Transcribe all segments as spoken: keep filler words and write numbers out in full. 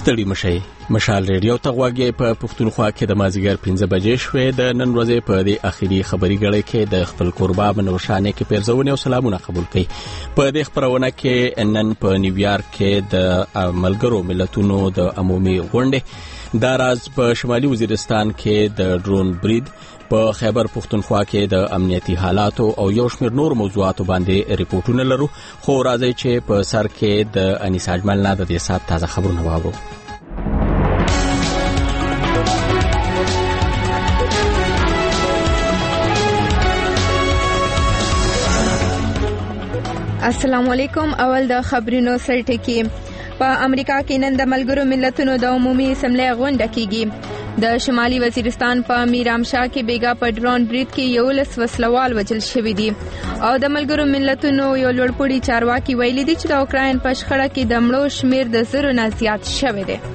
ستړي مشي. مشال ریډیو ته غواګي په پښتونخوا کې د مازیګر پنځه بجې شوې. د نن ورځې په دې اخیری خبري غړې کې د خپل قربا منوشانه کې پیرزونه او سلامونه قبول کړي. په دې خبرونه کې نن په نیویارک کې د ملګرو ملتونو د عمومي غونډې د راز په شمالي وزیرستان کې د ډرون برید، په خیبر پښتونخوا کې د امنیتي حالاتو او یو شمېر نور موضوعاتو باندې ریپورتونه لرو. خو راځي چې په سر کې د انیس اجمل نه د دې سات تازه خبرونه واورو. السلام علیکم. اول د خبرونو سرټکی. په امریکا کې نن د ملګرو ملتونو د عمومي اسمبلی غونډه کیږي. د شمالي وزیرستان په میرامشاه کې بیګا په ډرون برید کې یو لس وسلوال وژل شوی دي او د ملګرو ملتونو یو لوړپوړي چارواکي ویلي دي چې د اوکراین په شخړه کې د مړو شمیر د زرو نه زیات شوی دی.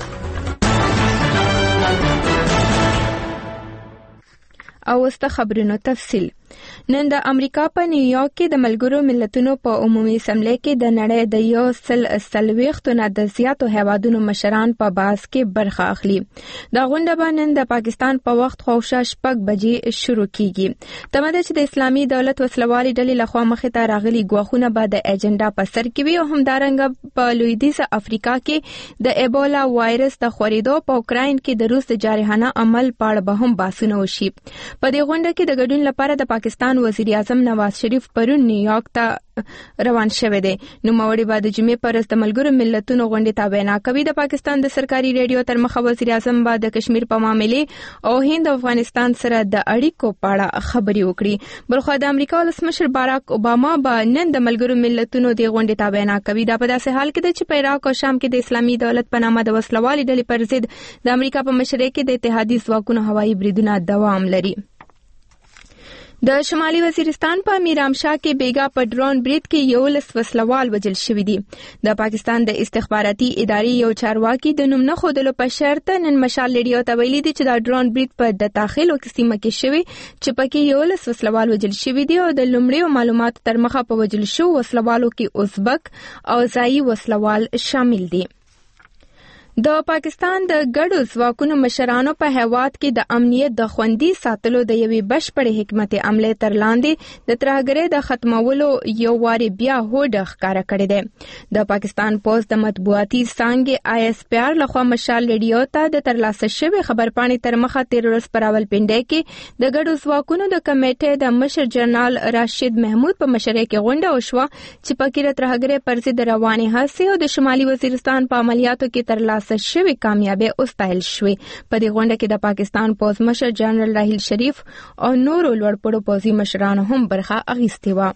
او است خبرونو تفصیل. نن د امریکا په نیویارک کې د ملګرو ملتونو په عمومي اسمبلی کې د نړۍ د یو سل سلويختو نه د زیاتو هیوادونو مشران په باس کې برخه اخلي. دا غونډه به نن د پاکستان په وخت خوښه شپږ بجې شروع کیږي. تماده چې د اسلامي دولت وسلوالي ډلې لخوا مخې ته راغلي غواخونه به د اجنډا په سر کې وي او همدارنګه په لویدیځ افریقا کې د ایبولا وایرس د خورېدو په اوکراین کې د روس د جارحانه عمل په اړه به هم بحثونه وشي. په دې غونډه کې د ګډون لپاره د پاکستان وزیر اعظم نواز شریف پرون نیویارک ته روان شوی دی. نو موري بعد جمعې پر د ملګرو ملتونو غونډې ته وینا کوي. د پاکستان د سرکاري ریډیو تر مخه وزیر اعظم بعد د کشمیر په معاملې او هند او افغانستان سره د اړیکو په اړه خبري وکړي. بلخو د امریکا ولسمشر باراک اوباما به نن د ملګرو ملتونو د غونډې ته وینا کوي. دا په داسې حال کې چې په عراق او شام کې د اسلامي دولت په نامه د وسلوالي ډلې پر ضد د امریکا په مشرۍ کې د اتحادیې ځواکونو هوایي بریدونه دوام لري. د شمالي وزیرستان په میرامشاه کې بیګا په ډرون برید کې یو لس وسلوال وژل شوی دي. د پاکستان د استخباراتي ادارې یو چارواکي د نوم نه ښودلو په شرط نن مشال ریډیو ته ویلي دي چې دا ډرون برید په د داخلو سیمه کې شوی چې پکې یو لس وسلوال وژل شوی دي او د لومړیو معلوماتو تر مخه په وژل شو وسلوالو کې ازبک او ځایي وسلوال شامل دي. د پاکستان د ګډو ځواکونو مشرانو په هیواد کې د امنیت د خوندي ساتلو د یوې بشپړې حکمت عملي تر لاندې د ترهګرۍ د ختمولو یو واري بیا هوډ ښکارا کړی دی. د پاکستان پوسټ د مطبوعاتي څانګې آی اس پی آر لخوا مشال ریډیو ته د ترلاسه شوی خبرپاڼې تر مخه تیر ورځ پر راولپنډۍ کې د ګډو ځواکونو د کمیټې د مشر جنرال راشد محمود په مشرۍ کې غونډه وشوه چې پکې د ترهګرۍ پر ضد روانې هڅې او د شمالي وزیرستان په عملیاتو کې ترلاسه شوی کامیابی اوستایل شوی. په دې غونډه کې د پاکستان پوز مشر جنرال راحیل شریف او نورو لوړپوړو پوځي مشرانو هم برخه اخیستې وه.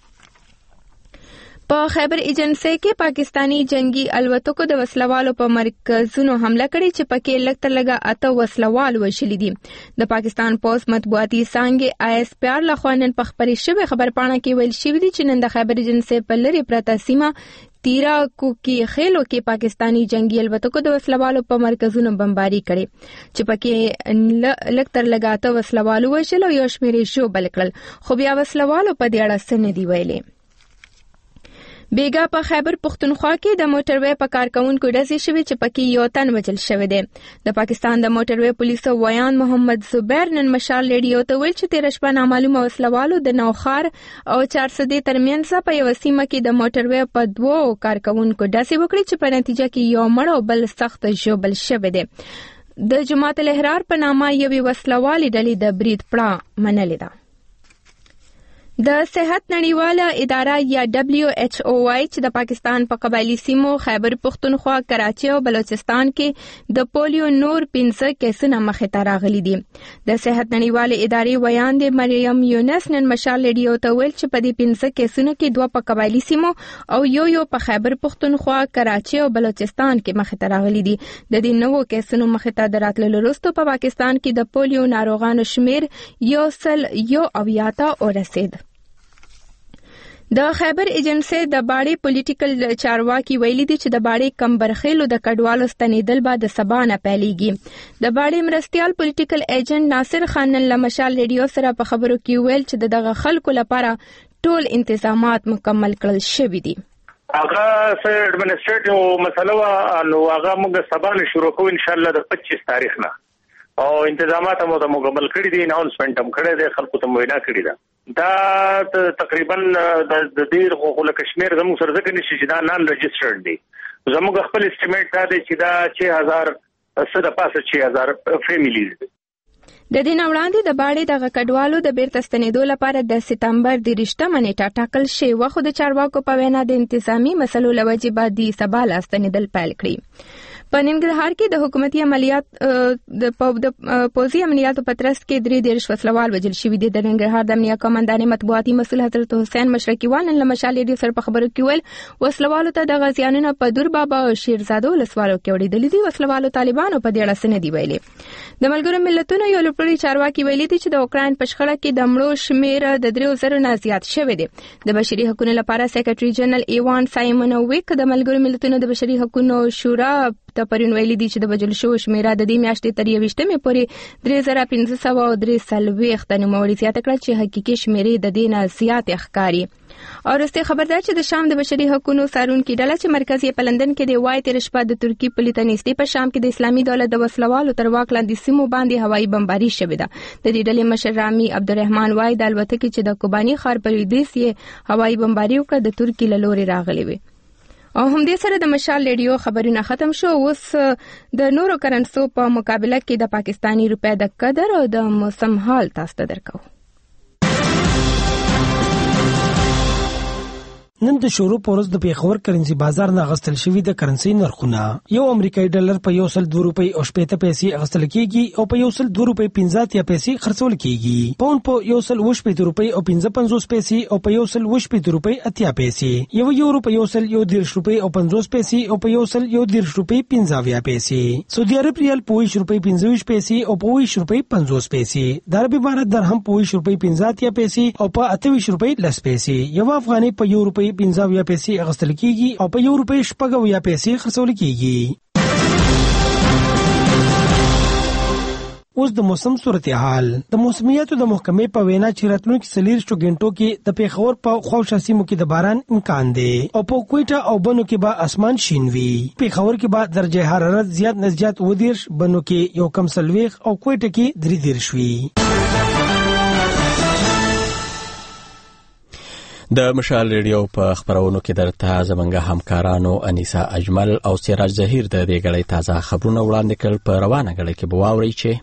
په خیبر ایجنسی کې پاکستانی جنگي الوتکو د وسلوالو په مرکزونو حمله کړې چې پکې لږ تر لږه اته وسلوال وژلي دي. د پاکستان پوسټ مطبوعاتي څانګې آی اس پی آر لخوا نن په خبرې شوې خبرپاڼه کې ویل شوي دي چې نن د خیبر ایجنسی په لرې پرته سیمه تیرا کوکی خېلو کې پاکستانی جنگي الوتکو د وسلوالو په مرکزونو بمباري کړي چې پکې لږ تر لږه اته وسلوال وژل او یو شمېر یې ژوبل کړل. خو بیا وسلوالو په دې اړه څه نه دي ویلي. بیګا په خیبر پښتونخوا کې د موټروي په کارکونکو ډزې شوې چې پکې یو تن وژل شوی دی. د پاکستان د موټروي پولیسو ویان محمد زبیر نن مشال ریډیو ته ویل چې تیر شپه نامعلومه وسلوالو د نوخار او چارسدې ترمنځ په یو سیمه کې د موټروي په دوو کارکونکو ډزې وکړې چې په نتیجه کې یو مړ او بل سخت ژوبل شوی دی. د جماعت الاحرار په نامه یوې وسلوالي ډلې د برید پړه منلې ده. د صحت نړیواله اداره یا دبلیو ایچ او وايي چې د پاکستان په قبایلی سیمو خیبر پښتونخوا، کراچي او بلوچستان کې د پولیو نور پنځه کیسونه مخې ته راغلي دي. د صحت نړیواله ادارې ویان د مریم یونس نن مشال ریډیو ته ویل چې په دې پنځه کیسونو کې دوه په قبایلی سیمو او یو یو په خیبر پښتونخوا، کراچي او بلوچستان کې مخې ته راغلي دي. د دې نوو کیسونو مخې ته د راتللو وروسته په پاکستان کې د پولیو ناروغانو شمیر یو سل یو اویا ته ورسید. د خیبر ایجنسی د باړې پولیټیکل چارواکي ویلي دي چې د باړې کمبرخېلو د کډوالو ستنېدل به د سبا نه پیلېږي. د باړې مرستیال پولیټیکل ایجنټ ناصر خان نن له مشال ریډیو سره په خبرو کې ویل چې دغه خلکو لپاره ټول انتظامات مکمل کړل شوي دي. هغه سره اډمنسټریټیو مسله وا نو هغه موږ سبا نه شروع کوو ان شاء الله د پچیس تاریخ نه او انتظامات مو ته مکمل کړی دي اناونسمنت هم کړی دی خلکو ته وینا کړی ده دا تقریبا د ډیر خو له کشمیر زموږ سره ځکه نشي چې دا نان رجسټرډ دي زموږ خپل اسټیمیټ دا دی چې دا شش هزار صد پاسه شش هزار فیملیز دي د دې وړاندې د باړې د کډوالو د بیرته ستنېدو لپاره د سپتمبر د رښتمه نیټه ټاکل شوې و خو د چارواکو په وینا د انتظامی مسلو لوجې بعد د سبا لا ستنېدل پیل کړي په ننګرهار کې د حکومتي عملیات د پوځي عملیاتو په ترڅ کې درې دیرش وسلوال وژل شوي دي د ننګرهار د امنیه کمانډانې مطبوعاتي مسؤل حضرت حسین مشرقیوال نن له مشال ریډیو سره په خبرو کې ویل وسلوالو ته د غازیانو په دور بابا او شیرزاده ولسوالو کې وړي دي وسلوالو طالبانو په دې اړه سند دی ویلي د ملګرو ملتونو یو لوړپوړي چارواکي ویلي دي چې د اوکرين په شخړه کې د مړو شمیر د درې زره نه زیات شوی دی د بشري حقوقو لپاره سیکریټري جنرال ایوان سایمونوویک د ملګرو ملتونو د بشري حقوقو شورا ته پرون ویلي دي چې د وژل شوو شمیره د دې میاشتې تر یوویشتمې پورې درې زره پنځه سوه او درې څلوېښت نوموړي زیاته کړه چې حقیقي شمیرې د دې نه زیاتې ښکاري او وروستي خبردار چې د شام د بشري حقوقو څارونکي ډله چې مرکز یې په لندن کې دی وایي تېره شپه د ترکي پولیتنیستي په شام کې د اسلامي دولت د وسلوالو تر واک لاندې سیمو باندې هوایي بمباري شوې ده د دې ډلې مشر رامي عبدالرحمن وایي د الوتکې چې د کوباني ښار په لویدیځ یې هوایي بمباري وکړه د ترکي له لورې راغلې وي او همدې سره د مشال ریډیو خبرونه ختم شو اوس د نورو کرنسو په مقابله کې د پاکستانی روپیا د قدر او د موسم حال تاسو ته درکو نن د شروع پورز د پیښور کرنسي بازار نه غستل شوی د کرنسي نرخونه یو امریکایي ډالر په یو سل دوه روپۍ او شپږ پیسې غستل کیږي او په یو سل دوه روپۍ پنځه اتیا پیسې خرڅول کیږي پاوند په یو سل شپږ روپۍ او پنځه پنځوس پیسې او په یو سل شپږ روپۍ اتیا پیسې یو یورو په یو سل یو دیرش روپۍ او پنځوس پیسې او په یو سل یو دیرش روپۍ پنځه اویا پیسې سعودي عرب ریال په ویش روپۍ پنځه ویش پیسې او په ویش روپۍ پنځوس پیسې د عربي امارات درهم په ویش روپۍ پنځه اتیا پیسې او په اته ویش روپۍ لس پیسې یو افغاني په یو روپۍ پنځه اویا پیسې اغستل کیږي او په یو روپۍ شپږ اویا پیسې خرڅول کیږي اوس د موسم صورتحال د موسمیاتو د محکمې په وینا چې راتلونکي څلوېښتو غنټو کې د پیښور په خواوشا سیمو کې د باران امکان دی او په کویټه او بنو کې به اسمان شین وي پیښور کې به درجه حرارت زیات نه زیات اووه دېرش بنو کې یو کم څلوېښت او کویټه کې درې دېرش وي د مشال ریډیو په خبرونو کې درته زمونږ همکارانو انیسا اجمل او سراج ظهیر د دې غړې تازه خبرونه وړاندې کړل په روانه غړې کې به واورئ چې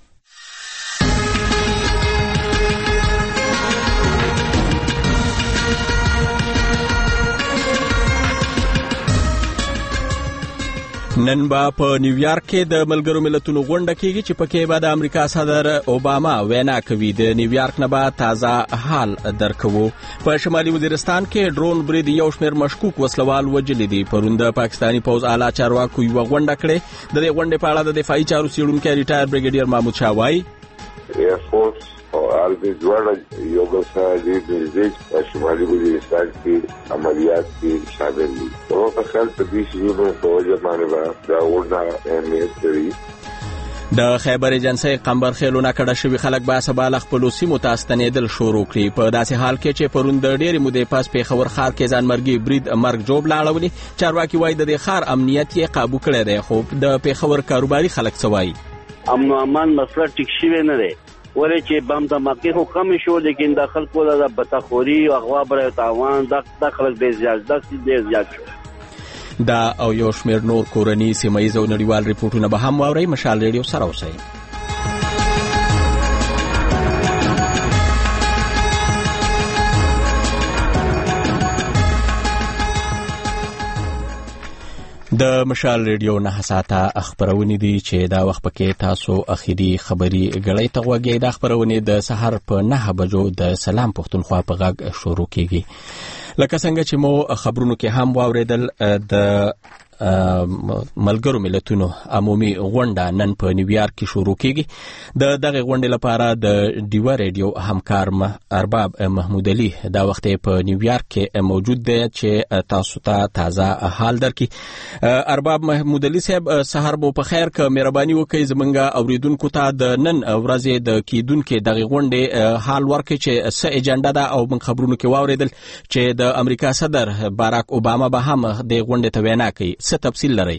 نن با په نیویارک کې د ملګرو ملتونو غونډه کېږي چې پکې به د امریکا صدر اوباما وینا کوي د نیویارک نه به تازه حال درکوو په شمالي وزیرستان کې ډرون برید یو شمېر مشکوک وسلوال وژلي دي پرون د پاکستاني پوځ اعلی چارواکو یوه غونډه کړې د دې غونډې په اړه د دفاعي چارو څېړونکی ریټایر بریګیډیر محمود شاه وایي ایرفورس او آرمي دواړه یو بل سره ډېر نږدې په شمالي وزیرستان کې عملیات کې شامل دي نو په خیال په دې شیانو په وجه باندې به دا غونډه اهمیت لري د خیبر ایجنسۍ قمبرخېلو نه کډه شوي خلک به سبا له خپلو سیمو ته ستنېدل شروع کړي په داسې حال کې چې پرون د ډېرې مودې پس پیښور ښار کې ځانمرګي برید مرګ جوړ لاړولي چارواکي وایي د دې ښار امنیت یې قابو کړی دی خو د پیښور کاروباري خلک څه وایي امن و امان مسله ټیک شوی نه دی ولې چې بم دماکې خو کم شو لیکن د خلکو د بتخوري او اغوا برای تاوان د خلک به زیات د ډېر زیات شو دا او یو شمېر نور کورني سیمهیز او نړیوال ریپورټونه به هم واورئ مشال ریډیو سره اوسئ د مشال ریډیو نه ساته خبرونه دي چې دا وخت پکې تاسو اخیری خبري غړې ته وګورئ د خبرونه د سحر په نه بجو د سلام پښتونخوا په غږ شروع کیږي لکه څنګه چې مو خبرونو کې هم واوریدل د ملګرو ملتونو عمومي غونډه نن په نیویارک کې شروع کیږي. د دغه غونډې لپاره د ډیوا ریډیو همکار ارباب محمود علي دا وخت په نیویارک کې موجود دی چې تاسو ته تازه حال درکړي. ارباب محمود علي صاحب سحر مو په خیر، که مهرباني وکړئ زمونږ اوریدونکو ته د نن ورځې د کیدونکو دغه غونډې حال ورکړي چې څه اجنډا ده، او من خبرونه کې واوریدل چې د امریکا صدر باراک اوباما به هم د غونډې ته وینا کوي. څه تفصیل لري؟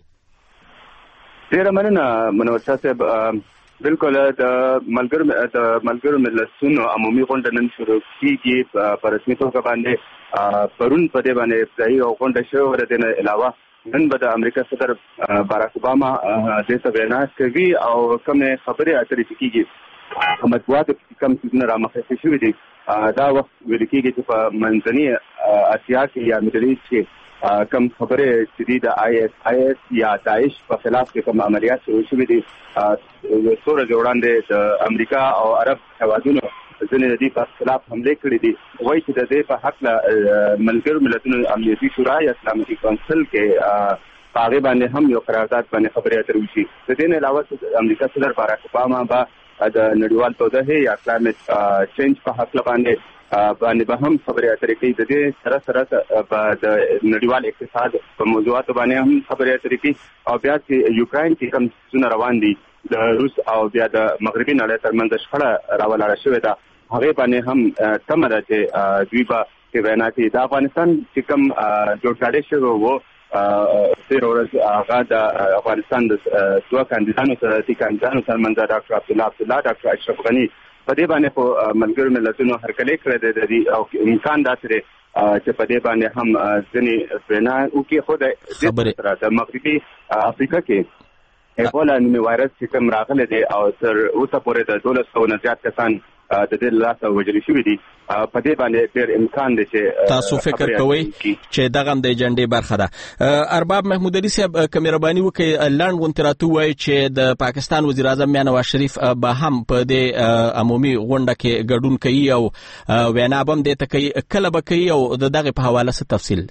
ډیره مننه منور صاحب. بالکل د ملګرو د ملګرو ملتونو عمومي غونډه نن شروع کیږي په رسمي توګه باندې. پرون په دې باندې ابتدایي غونډه شوې ده. دنه علاوه نن به د امریکا صدر باراک اوباما دې ته وینا کوي او کوم خبرې اترې کیږي. مطبوعات کوم څه را مخکې شوې دي دا وخت ویل کیږي چې په منځنۍ اسیا کې یا مډل ایسټ کې کم خبرې چې د آی ایس آی ایس یا داعش په خلاف کې کوم عملیات شروع شوي دي څو ورځې وړاندې د امریکا او عرب هیوادونو ځینې د دې په خلاف حملې کړې دي. وایي چې د دې په حق ملګرو ملتونو امنیتي شورا یا اسلامي کونسل کې په هغې باندې هم یو قرارداد باندې خبرې اترې وشي. د دې نه علاوه امریکا صدر باراک اوباما به د نړیوال تودوخې یا کلایمټ چینج په حق باندې باندې به هم خبرې اترې کوي. د دې سره سره به د نړیوال اقتصاد په موضوعاتو باندې هم خبرې اترې کوي. او بیا چې یوکرين کې کوم څه روان دي د روس او بیا د مغربي نړۍ ترمنځ شخړه راولاړه شوې ده هغه باندې هم تمه ده چې دوی به وینا کوي. د افغانستان چې کوم جوړ کړی شوی وو تیر ورځ هغه د افغانستان د دوه کاندیدانو سره د کاندیدانو ترمنځ ډاکټر عبدالله عبدالله ډاکټر اشرف غني په دې باندې په ملګرو ملتونو هرکلی کړی دی او امکان دا سره چې په دې باندې هم ځینې وینا وکړي. خو د د مغربي افریقا کې ایبولا نومي وایرس چې کوم راغلی دی او تر اوسه پورې د دولس سوه نه زیات کسان د دې لاسه وژل شوي دي. په دې باندې ډېر امکان دی چې تاسو فکر کوئ چې دغه هم د ایجنډې برخه ده. ارباب محمود علي صاحب که مهرباني وکړئ لنډ غونډې راته ووایئ چې د پاکستان وزیر اعظم میا نواز شریف به هم په دې عمومي غونډه کې ګډون کوي او وینا به هم دې ته کوي، کله به کوي او د دغې په حواله څه تفصیل؟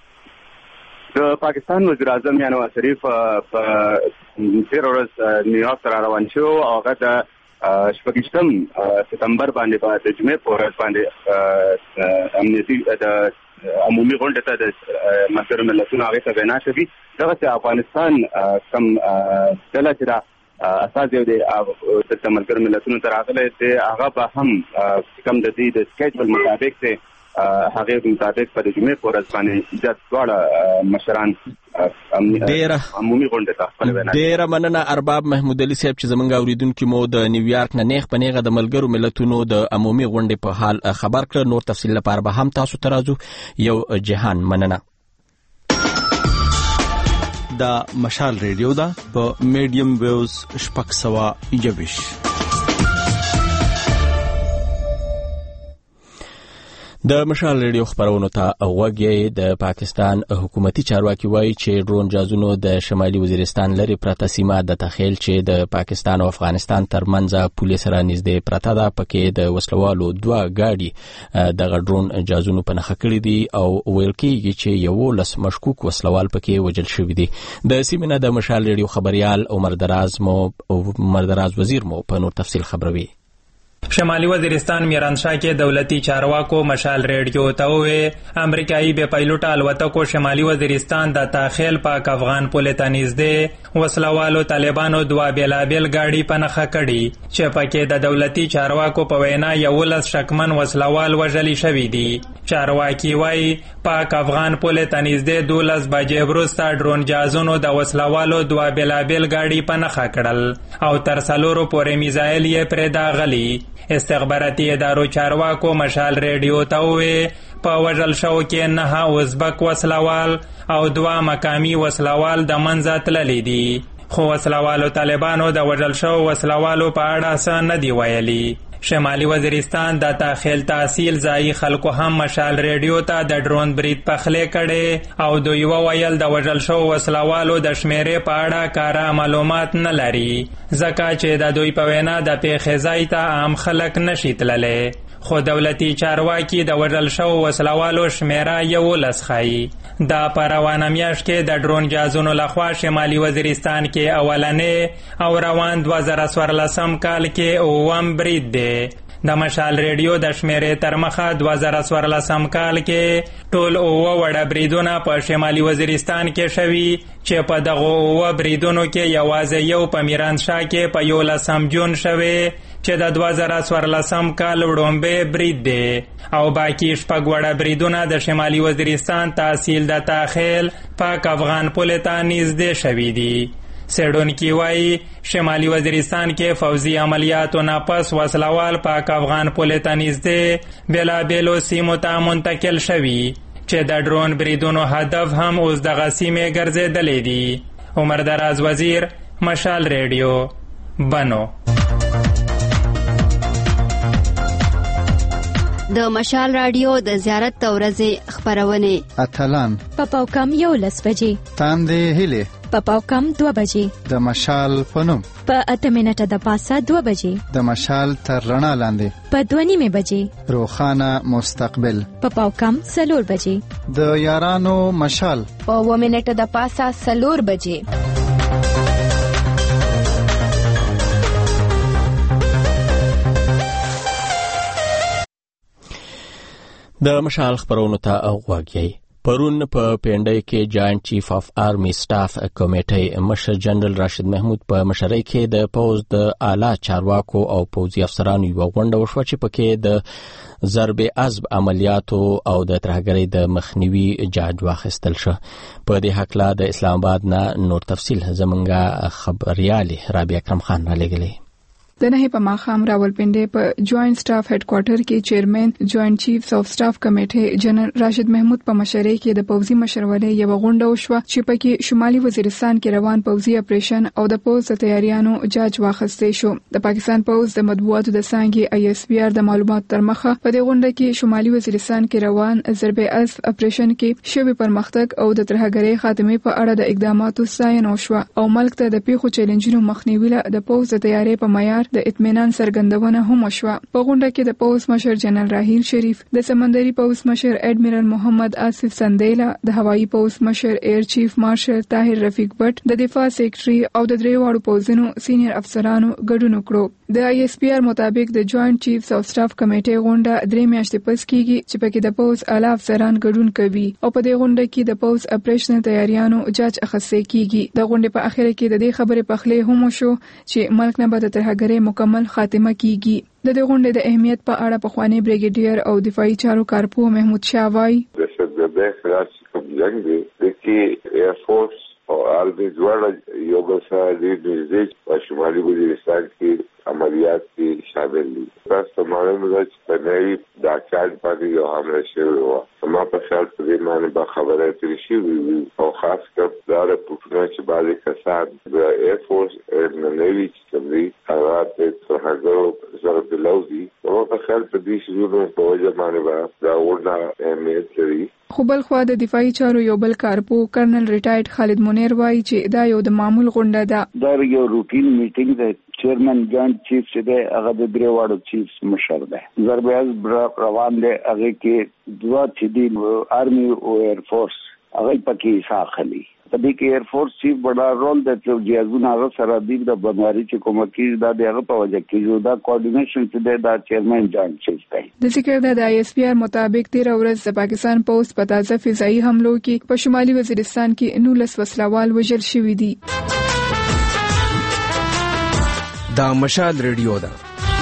د پاکستان وزیر اعظم میا نواز شریف په تېره ورځ نیویارک ته را روان شو او هغه د شپږیشتم سپتمبر باندې به د جمعې په ورځ باندې امنیتي د عمومي غونډې ته د ملګرو ملتونو هغې ته وینا کوي. دغسې افغانستان کوم ډله چې دا استازی دی دلته ملګرو ملتونو ته راغلی دی هغه به هم کوم د دې د سکیجول مطابق دی هغې مطابق په د جمعې په ورځ باندې د دواړه مشران عمومي غونډې ته خپله وینا. ډېره مننه ارباب محمود علي صاحب چې زموږ اورېدونکي مو د نیویارک نه نیغ په نیغه د ملګرو ملتونو د عمومي غونډې په حال خبر کړه. نور تفصیل لپاره به هم تاسو ته راځو. یو جهان مننه. دا مشال ریډیو ده په میډیم ویوز شپږ سوه یوویشت. د مشال ریډیو خبرونو ته غوږی. د پاکستان حکومتي چارواکي وایي چې ډرون جازونو د شمالي وزیرستان لري پرته سیمه د تخیل چې د پاکستان او افغانستان ترمنځ پولیس سره نږدې پرته ده پکې د وسلوالو دوه گاډي د ډرون جازونو په نښه کړي دي او ویل کېږي چې یو لس مشکوک وسلوال پکې وژل شوي دي. د سیمه نه د مشال ریډیو خبريال عمر دراز مو عمر دراز وزیر مو په نور تفصیل خبروي. شمالي وزیرستان میرانشاه کې دولتي چارواکو مشال ریډیو ته وې امریکایي بې پایلوټه الوتکو شمالي وزیرستان د تاخیل پاک افغان پولې ته نږدې وسلوالو طالبانو دوه بېلابېل ګاډي په نښه کړي چې پکې د دولتي چارواکو په وینا یولس شکمن وسلوال وژلي شوي دي. چارواکي وایي پاک افغان پولې ته نږدې دولس بجې وروسته ډرون جازونو د وسلوالو دوه بېلابېل ګاډي په نښه کړل او تر څلورو پورې میزایل یې پرې داغلي. استخباراتي ادارو چارواکو مشال ریډیو ته وې په وژل شو کې نه ازبک وسلوال او دوه مقامي وسلوال د منځه تللي دي. خو وسلوالو طالبانو د وژل شو وسلوالو په اړه څه نه دی ویلي. شمالي وزیرستان د تاخیل تحصیل ځایي خلکو هم مشال ریډیو ته د ډرون برید پخلې کړي او دوی وویل د وژل شوو وسلوالو د شمیرې په اړه کاره معلومات نه لري ځکه چې د دوی په وینا د پیښې ځای ته عام خلک نشي تللی، خو دولتي چارواکي د وژل شوو وسلوالو شمیره یولس ښایي. دا په روانه میاشت کې د ډرون جهازونو لخوا شمالي وزیرستان کې اولنې او روان دوه زره څوارلسم کال کې اووم برید دی. د مشال ریډیو د شمیرې تر مخه دوه زره څوارلسم کال کې ټول اووه وړه بریدونه په شمالي وزیرستان کې شوي چې په دغو اووه بریدونو کې یوازې یو په میرانشاه کې په یولسم جون شوی چې د دوه زره څوارلسم کال وړومبی برید دی او باقي شپږ وړه بریدونه د شمالي وزیرستان تحصیل د تاخیل پاک افغان پولې ته نږدې شوي دي. سیډونکي وایي شمالي وزیرستان کې فوزي عملیاتو نه پس وسلوال پاک افغان پولې ته نږدې بېلابېلو سیمو ته منتقل شوي چې د ډرون بریدونو هدف هم اوس دغه سیمې ګرځېدلې دي. عمر دراز وزیر، مشال ریډیو، بنو. د مشال رادیو د زیارت د ورځې خبرونه اتلان په پاوکم یولس بجې، تاندې هیلې په پاوکم دوه بجې، د مشال پنوم په اته منټه د پاسه دوه بجې، د مشال تر رڼا لاندې په دوه نیمې بجې، روښانه مستقبل په پاوکم څلور بجې، د یارانو مشال په اوه منټه د پاسه څلور بجې. د مشال خبرونو ته غوږی. پرون په پینډای کې جاینټ چیف اف آرمی سټاف کمیټې مشر جنرال راشد محمود په مشرۍ کې د پوز د اعلی چارواکو او پوزي افسرانو یو غونډه وشوه چې پکې د ضرب عضب عملیاتو او د ترهګرۍ د مخنیوي جاج واخیستل شو. په دې حقله د اسلام آباد نه نور تفصیل زمونږه خبريالي رابعه اکرم خان را لګلې. د نه په ماخام راولپنډي په جوائنٹ سټاف هډ کوارټر کې چیرمن جوائنٹ چیفز اف سټاف کمیټې جنرال راشد محمود په مشرۍ کې د پوزي مشرولې یو غونډه وشوه چې پکې شمالي وزیرستان کې روان پوزي اپریشن او د پوز تیاریانو جاج واخیستې شو. د پاکستان پوز د مطبوعاتو د څنګه آی اس بي آر د معلومات تر مخه په دې غونډه کې شمالي وزیرستان کې روان ضرب عضب اپریشن کې شوی پرمختګ او د ترهګرۍ خاتمه په اړه د اقداماتو ستاینه وشوه او ملک ته د پیښو چیلنجونو مخنیوي له د پوز د تیاری په معیار د اطمینان څرګندونه هم وشوه. په غونډه کې د پوز مشر جنرال راهیل شریف، د سمندري پوز مشر اډمیرل محمد آصف سندیلا، د هوایي پوز مشر ایر چیف مارشل طاهر رفیق بټ، د دفاع سیکرټري او د دریواړو پوزونو سینیر افسرانو ګډون وکړو. د آی اس پی آر مطابق د جوائنٹ چیفز اف سټاف کمیټې غونډه درې میاشتې پس کیږي چې پکې د پوز اعلی افسران ګډون کوي او په دې غونډه کې د پوز اپریشنل تیاریانو جاج اخیستل کیږي. د غونډې په اخر کې د دې خبرې پخلې هم شو چې ملک نه به د ترهګرۍ مکمل خاتمه کیږي. د دې غونډې د اهمیت په اړه پخوانی بریګیډیر او دفاعي چارو کارپو محمود شاه وایي د شدګۍ خلاص کوم جنگ دی چې ایر فورس او آرمی دواړه یو بل سره د نږدې په شمالي وزیرستان کې عملیات کې شامل دي. تاسو معلومه ده چې په نوي د اچاد باندې یو حمله شوې وه. ما په خیال په دې باندې به خبره ترې شوې وي او خاص کر دا رپورټونه چې بعضې کسان د ایر فورس د نوي چې کوم دي هغه د ترهګرو سره بلو دي. ما په خیال په دې شیانو په وجه باندې به دا غونډه اهمیت لري. خو بل خوا د دفاعي چارو یو بل کارپو کرنل ریټایرډ خالد منیر وایي چې دا یو د معمول غونډه ده. دا یو روټین میټینګ دی. چیرمن جوائنٹ چیف چې دی هغه د دریواړو چیفز مشر دی. ضرب عضب روان دی، هغه کې دوه چې دي آرمی او ایر فورس هغه پکې حصہ اخلي. په دې کې ایر فورس چیف بڑا رول د جهازونو هغه سره دی د بمباري چې کوم کې دا دغه په وجه کې دا کوارډینیشن چې دی دا چیرمن جوائنٹ چیف دی. د ذکر د آی اس پی آر مطابق تیر ورځ د پاکستان پوز په تازه فضایي حملو کې په شمالي وزیرستان کې نولس وسلوال وژل شوي دي. دا مشال ریډیو ده.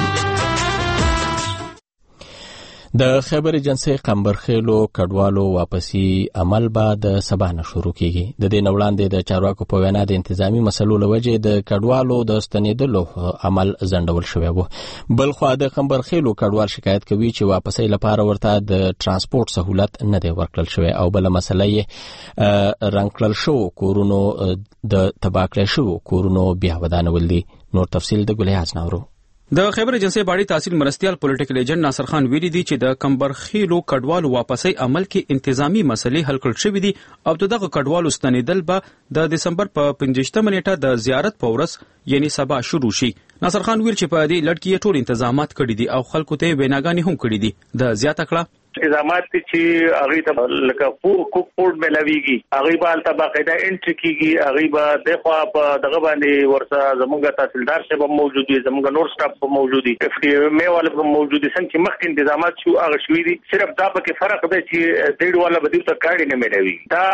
د خیبر ایجنسی قمبرخیلو کډوالو واپسی عمل به د سبا نه شروع کیږي. د دې وړاندې د چارواکو په وینا د انتظامی مسلو لوجې د کډوالو د ستنیدلو عمل ځنډول شوی و. بل خو د قمبرخیلو کډوال شکایت کوي چې واپسی لپاره ورته د ترانسپورت سہولت نه دی ورکړل شوی او بل مسله یې رنکل شو کورونو د تباکل شو کورونو بیا ودانول دي. نور تفصیل د ګلیاز نورو. د خیبر ایجنسی باډي تحصیل مرستيال پولیټیکل ایجنټ ناصر خان ویلي دی چې د کمبرخیلو کډوالو واپسي عمل کې انتظامی مسلې حل کړل شوې دي او دغه کډوالو ستنیدل به د دسمبر په پنځمه نیټه د زیارت په ورځ یعنی سبا شروع شي. ناصر خان ویل چې په دې لړ کې ټول انتظامات کړي دي او خلکو ته ویناګانې هم کړي دي. د زیاته کړه انتظامات چې هغه ته لکه کوک پورټ ملاويږي هغه به البته باقاعده انټری کیږي هغه به د خوا په دغه باندې ورسره زموږ تحصیلدار شه به موجود وي زموږ نور سټاف به موجود وي اف ډي ام والا به موجود دي څنګه مخکې انتظامات شو هغه شوې دي صرف دا پکې فرق دی چې ډېر والا به دې ته کارډ نه ملاوي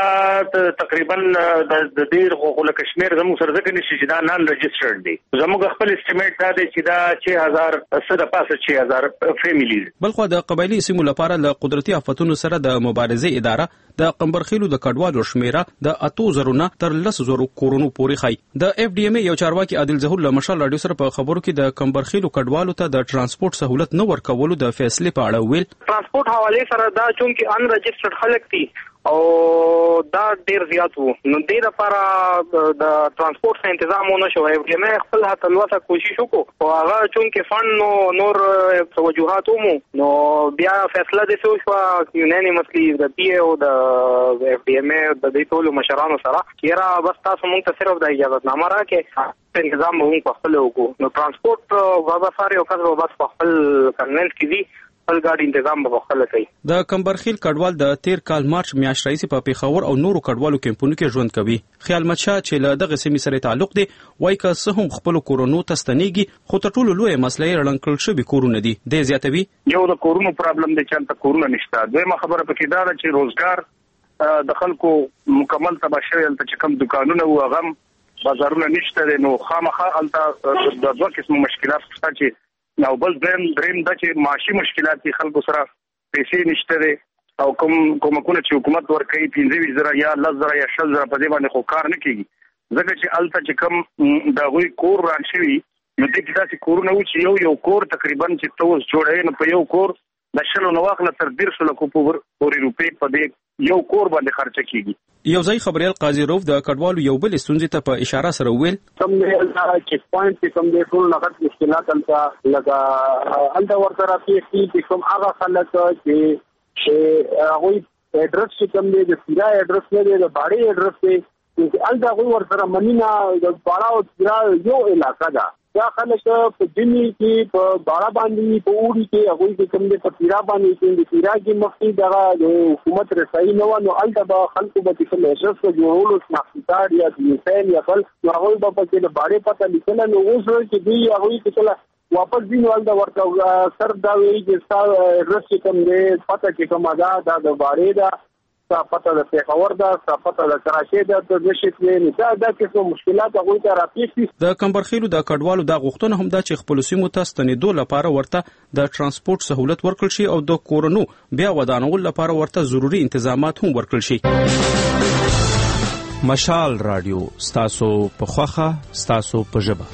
دا تقریبا د ډېر خو له کشمیر زموږ سره ځکه نشي چې دا نان ريجسترډ دي زموږ خپل اسټیمیټ دا دی چې دا شش هزار صد پاسه شش هزار فیملیز. بلخو د قبایلی سیمو لپاره له قدرتي آفتونو سره د مبارزې اداره د قمبرخیلو د کډوالو شمیره د اتو زرونه تر لس زرو کورونو پورې خای. د اف ډي ام یو چارواکي عادل ظهور له مشال رادیو سره په خبرو کې د قمبرخیلو کډوالو ته د ترانسپورت سہولت نه ورکولو د فیصله په اړه ویل ترانسپورت حواله سره دا چونکی ان ريجسترډ خلک دي او دا ډیر زیات وو نو د لپاره د ترانسپورت څخه تنظیم ونه شو اف ډي ام خپل هڅه کوشش وکړو او هغه چونکی فند نو نور توجهات مو نو بیا فیصله د شو یوناني مسلی د پی او د اف ډي ام د دې ټول مشرانو سره کیرا بس تاسو مونږ ته صرف د اجازه نامه راکې تنظیم مو په خپل وکړو نو ترانسپورت غوا سره یو کس بس په خپل کنوینس کې دي خپل ګاډي تنظیم به خپل کوي. د کمبرخیل کډوال د تیر کال مارچ میاشت راځي په پیښور او نورو کډوالو کمپونو کې ژوند کوي. خیال مچا چې له دغه سیمې سره تعلق دی وایي که څه هم خپل کورونو تستنیږي خو تر ټولو لوی مسله رڼ کړل شوی کورونه دي. د زیاتوي یو د کورونو پرابلم دی چې تل کورونه نشته. دویمه خبره پکې دا ده چې روزګار د خلکو مکمل تباہ شوی ته چې کوم دکانونه و هغه بازارونه نشته نو خامخا الته د دوه قسم مشکلات شته چې نو بل دریم دریم د چې معاشي مشکلات دي خلکو سره پیسې نشته او کوم کومکونه چې حکومت ورکوي پنځه زره یا لس زره یا شل زره په دې باندې خو کار نه کوي ځکه چې الته چې کوم د غوي کور راشي نو د دې داسې کورونه و چې یو یو کور تقریبا چې توس جوړای نو په یو کور د شلو نو واخله تر ډیر شلو کو پورې روپې په دې یو کور باندې خرچ کیږي. یو ځای خبريال قاضي روف د کډوالو یو بل ستونزې ته په اشاره سره ویل کوم نه چیک پوینټ چې کوم د ټول نغد مشکلات الته لگا الته ورته راځي چې کوم هغه خلک چې هغه اډرس چې کوم دی د سیرا اډرس نه دی د باړې اډرس دی چې الته هغه ورته منینا د باړه او سیرا یو علاقہ ده دا خلک په جنی کې په باړه باندې په وړي کې هغه چې کوم دی په سیرا باندې چې د سیرا کې مخکې د حکومت رسایي نه و نو الته به خلکو به کوم اډرس جوړولو سناختار یا د فعل یا بل هغه به په کې د باړې پته لیکل نو اوس چې دی هغه چې واپس دینوال دا ورته سر دا وی چې ستا اډرس کوم دی پته کې کوم دا د باړې دا پته د پیښور دا پته د کراچۍ دا د نشټ نه دا د کوم مشکلات هغه ته راپېښ د کمبرخیلو د کډوالو د غوښتنه هم دا چې خپل سیمو ته ستنېدو لپاره ورته د ترانسپورت سہولت ورکړل شي او د کورونو بیا ودانول لپاره ورته ضروری انتظامات هم ورکړل شي. مشال رادیو ستاسو په خوخه ستاسو په ژبه.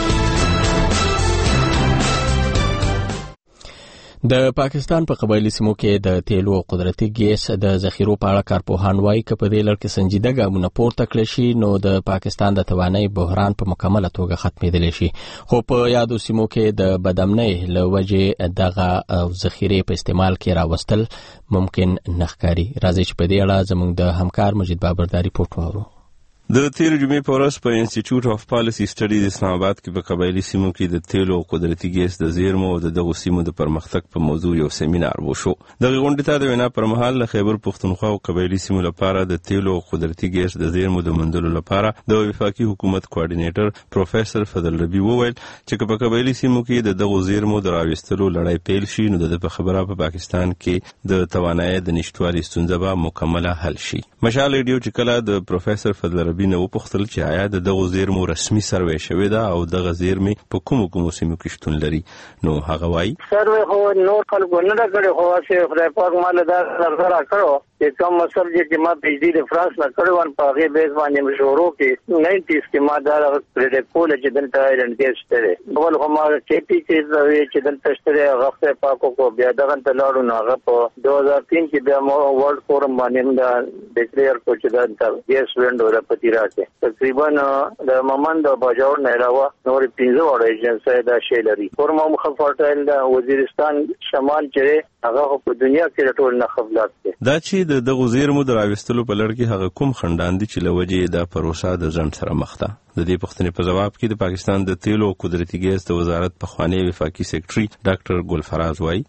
د پاکستان په قبایلی سیمو کې د تیلو او قدرتي ګیس د ذخیرو په اړه کارپوهان وایي چې په دې لړ کې سنجیده ګامونه پورته کړل شي نو د پاکستان د توانایي بحران په مکمله توګه ختمېدلی شي. خو په یادو سیمو کې د بدامنۍ له وجې دغه ذخیرې په استعمال کې راوستل ممکن نه ښکاري. راځي چې په دې اړه زموږ د همکار مجید بابر دا ریپورت واورو. د تیر جمعې په ورځ په انسټیټیوټ اف پالیسی سټډیز اسلام آباد کې په قبایلی سیمو کې د تیلو او قدرتي ګیس د زیرمو او د دغو سیمو د پرمختګ په موضوع یو سیمینار وشو. دغه غونډې ته د وینا پر مهال له خیبر پښتونخوا او قبایلی سیمو لپاره د تیلو او قدرتي ګیس د زیرمو د موندلو لپاره د وفاقي حکومت کوارډینیټر پروفیسور فضل ربی وویل چې په قبایلی سیمو کې د دغو زیرمو د راوستلو لړۍ پیل شي نو د خبره په پاکستان کې د توانایي د نشټوالي ستونزه به مکمله حل شي. مشال ریډیو چې کله د پروفیسور فضل ربی نه وپوښتل چې آیا د دغو زیرمو رسمي سروې شوې ده او دغه زیرمې په کومو کومو سیمو کې شتون لري نو هغه وایي سروې خو نور خلکو نه ده کړې خو چې خدای پاک مال دا نظر راکړو چې کوم مصر چې ما پی ایچ ډي د فرانس نه کړو ان په هغه بیس باندې مشورو کې ناینټیز کې ما دا پریډکټ کول چې دلته ایډنټیټ شته ول هم چې پی کې چې دلته شته هغه پاکو کو بیا دغه ته لاړو نو هغه په دو هزار تین کې بیا مو ورلد فورم باندې دا ډیکلیئر کو چې دا ګیس وینډو را پتی راځي تقریبا د ممند بجاور نه علاوه نور پنځه وړ ایجنسي دا شی لري فورم مخفرټایل د وزیرستان شمال چې هغه په دنیا کې ټول نه خبرات دي دا چې د دغه زیرمو دراوستلو په لړ کې هغه کوم خندان دي چې لوجې د پروسه د ځند سره مخ ده. د دې پوښتنې په جواب کې د پاکستان د تیلو او قدرتي ګیس د وزارت پخوانی وفاقي سیکریټري ډاکټر ګلفراز وایي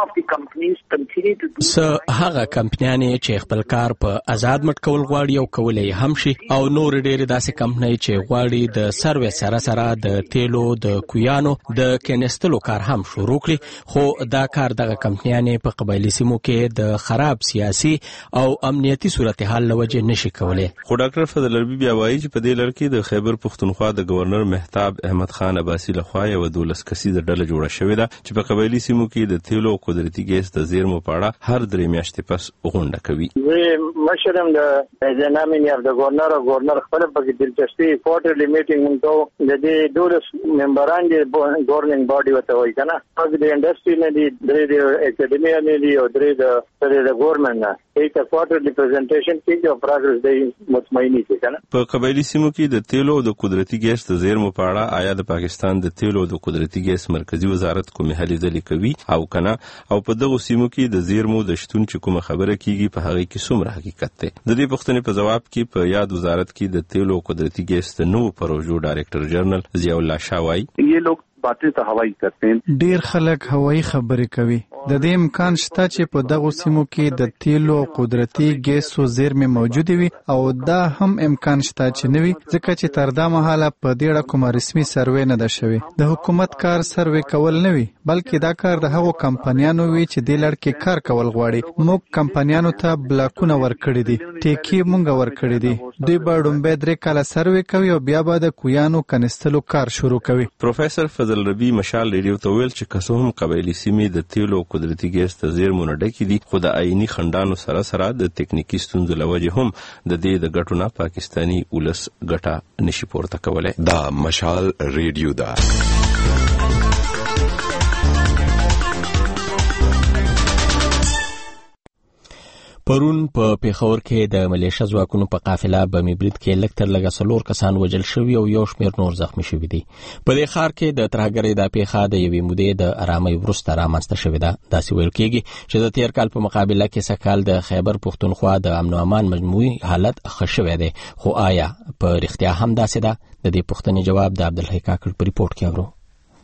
س هغه کمپنیانې چې خپل کار په آزاد مټ کول غواړي او کولای هم شي او نور ډېر داسې کمپنۍ چې غواړي د سرویس سره سره د تیلو د کویانو د کینستلو کار هم شروع کړي خو دا کار دغه کمپنیانې په قبایلی سیمو کې د خراب سیاسي او امنیتي صورتحال لوجه نشي کولای. خو ډاکټر فضل ربی بیا وایي چې په دې لړ کې د خیبر پښتونخوا د گورنر مهتاب احمد خان عباسي لخوا یو دولس کسیزه ډله جوړه شوې ده چې په قبایلی سیمو کې د تیلو او قدرتي ګیس د زیرمو په اړه هر درې میاشتې پس غونډه کوي. زه مشرم د ځنامین یا د گورنر او گورنر خپل په دلچسپي کوارټرلی میټینګ مونږ د دې دولس ممبران دي ګورنینګ باډي وته وایي کنه هغه د انډستری نه دي درې د اکیډمي نه دي او درې د سره د ګورنمنت نه ایت کوارټرلی پریزنټیشن کې او پروګرس دی مطمئنی دي کنه. په قبایلی سیمو کې د تیلو او د قدرتي ګیس د زیرمو په اړه آیا د پاکستان د تیلو او د قدرتي ګیس مرکزی وزارت کومې هلې ځلې کوي او کنه او په دغه سیمو کې د زیرمو د شتون چې کومه خبره کیږي په هغه کې څومره حقیقت دی؟ د دې پوښتنې په جواب کې په یاد وزارت کې د تیلو او قدرتي ګیس د نوو پروژو ډایریکټر جنرال ضیاء الله شاه وایي یہ لوگ باتیں ته هوایی کرتے ہیں. ډیر خلک هوایی خبرې کوي. د دې امکان شته چې په دغه سیمو کې د تیلو او قدرتي ګیسو زیرمې موجود وي او دا هم امکان شته چې نوي ځکه چې تر دا مهاله په دې اړه کومه رسمي سروې نه ده شوې. د حکومت کار سروې کول نه وي بلکې دا کار د هغو کمپنیانو وي چې دې لړ کې کار کول غواړي. موږ کمپنیانو ته بلاکونه ورکړي دي ټیکې مونږ ورکړي دي. دوی به ډومبه درې کاله سروې کوي او بیا به د کویانو کنستلو کار شروع کوي. پروفیسور فضل ربی مشال ریډیو ته ویل چې کسو هم قبایلی سیمې د تیلو او قدرتي ګیس د زیرمو نه ډکې دي خو د آئینی خندانو سره سره د تکنیکی ستونزو له وجې هم د دې د ګټو نه پاکستاني ولس ګټه نشي پورته کولی. دا مشال ریډیو ده. پرون په پیښور کې د ملیشه ځواکونو په قافله بمي برید کې لږ تر لږه څلور کسان وژل شوي او یو شمېر نور زخمي شوي دي. په دې ښار کې د ترهګرۍ دا پیښه د یوې مودې د ارامۍ وروسته رامنځته شوې ده. داسې ویل کېږي چې د تېر کال په مقابله کې سږکال د خیبر پښتونخوا د امن و امان مجموعي حالت ښه شوی دی. خو آیا په رښتیا هم داسې ده؟ د دې پوښتنې جواب د عبدالحی کاکړ په ریپورت کې اورو.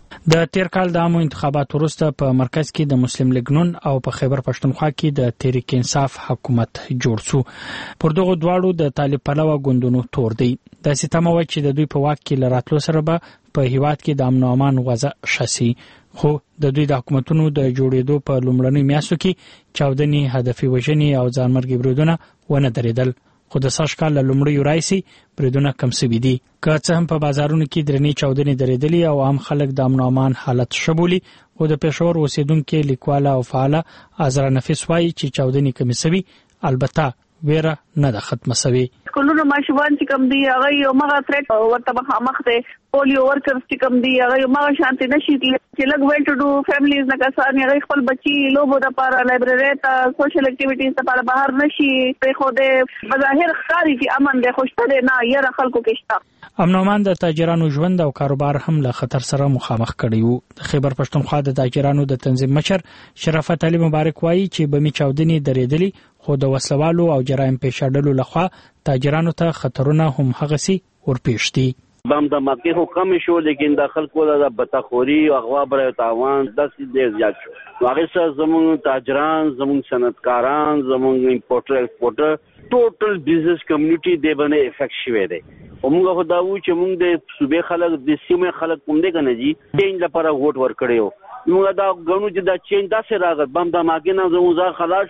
د تیر کال د عامو انتخاباتو وروسته په مرکز کې د مسلم لیگ نون او په خیبر پښتونخوا کې د تحریک انصاف حکومت جوړ شو. پر دغه دواړو د طالب پلوه ګوندونو تور دی. د ستمه و چې د دوی په واک کې لراتلو سره به په هیواد کې د امن او امان وضع شاسي. خو د دوی د حکومتونو د جوړېدو په لومړنۍ میاشتو کې چاودنې، هدفي وژنې او ځانمرګي بریدونه ونه درېدل. خو د سږ کال له لومړیو راهیسې بریدونه کم سوي دي. که څه هم په بازارونو کې درنې چاودنې درېدلې او عام خلک د امن او امان حالت ښه بولي، خو د پېښور اوسېدونکي لیکواله او فعاله عذرا نفیس وایي چې چاودنې کمې سوي، البته ویره نه ده ختمه سوي. کلونو ماشومان چې کم دي هغه یو مغه تھریټ ورته مخامخ دي. پولیو ورکرز چې کم دي هغه یو مغه شانتي نشي چې لږ ویل ټو ډو فیملیز نه کسان هغه خپل بچي لوبو د لپاره لایبرری ته سوشل اکټیویټیز لپاره بهر نشي په خوده بظاهر ښکاري چې امن دی خوشته نه یې خلکو کې شته. امن او امان د تاجرانو ژوند او کاروبار هم له خطر سره مخامخ کړي وو. د خیبر پښتونخوا د تاجرانو د تنظیم مشر شرافت علي مبارک وایي چې بمي چاودنې درېدلې خو د وسلوالو او جرایم پیښه ډلو لخوا تاجرانو ته خطرونه هم هغسي ورپېښ دي. بم د مکه خو کم شو لیکن د خلکو د بتخوري او اغوا بر تاوان داسې ډیر زیات شو. هغه سره زموږ تاجران، زموږ صنعتکاران، زموږ امپورټر ایکسپورټر ټوټل بزنس کمیونټي د باندې افیکټ شوی دی. موږ خو دا وو چې موږ د صوبې خلک د سیمې خلک کوم دي کنه جی چینج لپاره ووټ ورکړیو. موږ دا غنو چې دا چینج داسې راغی بم د ماګینه زموږ ځان خلاص شو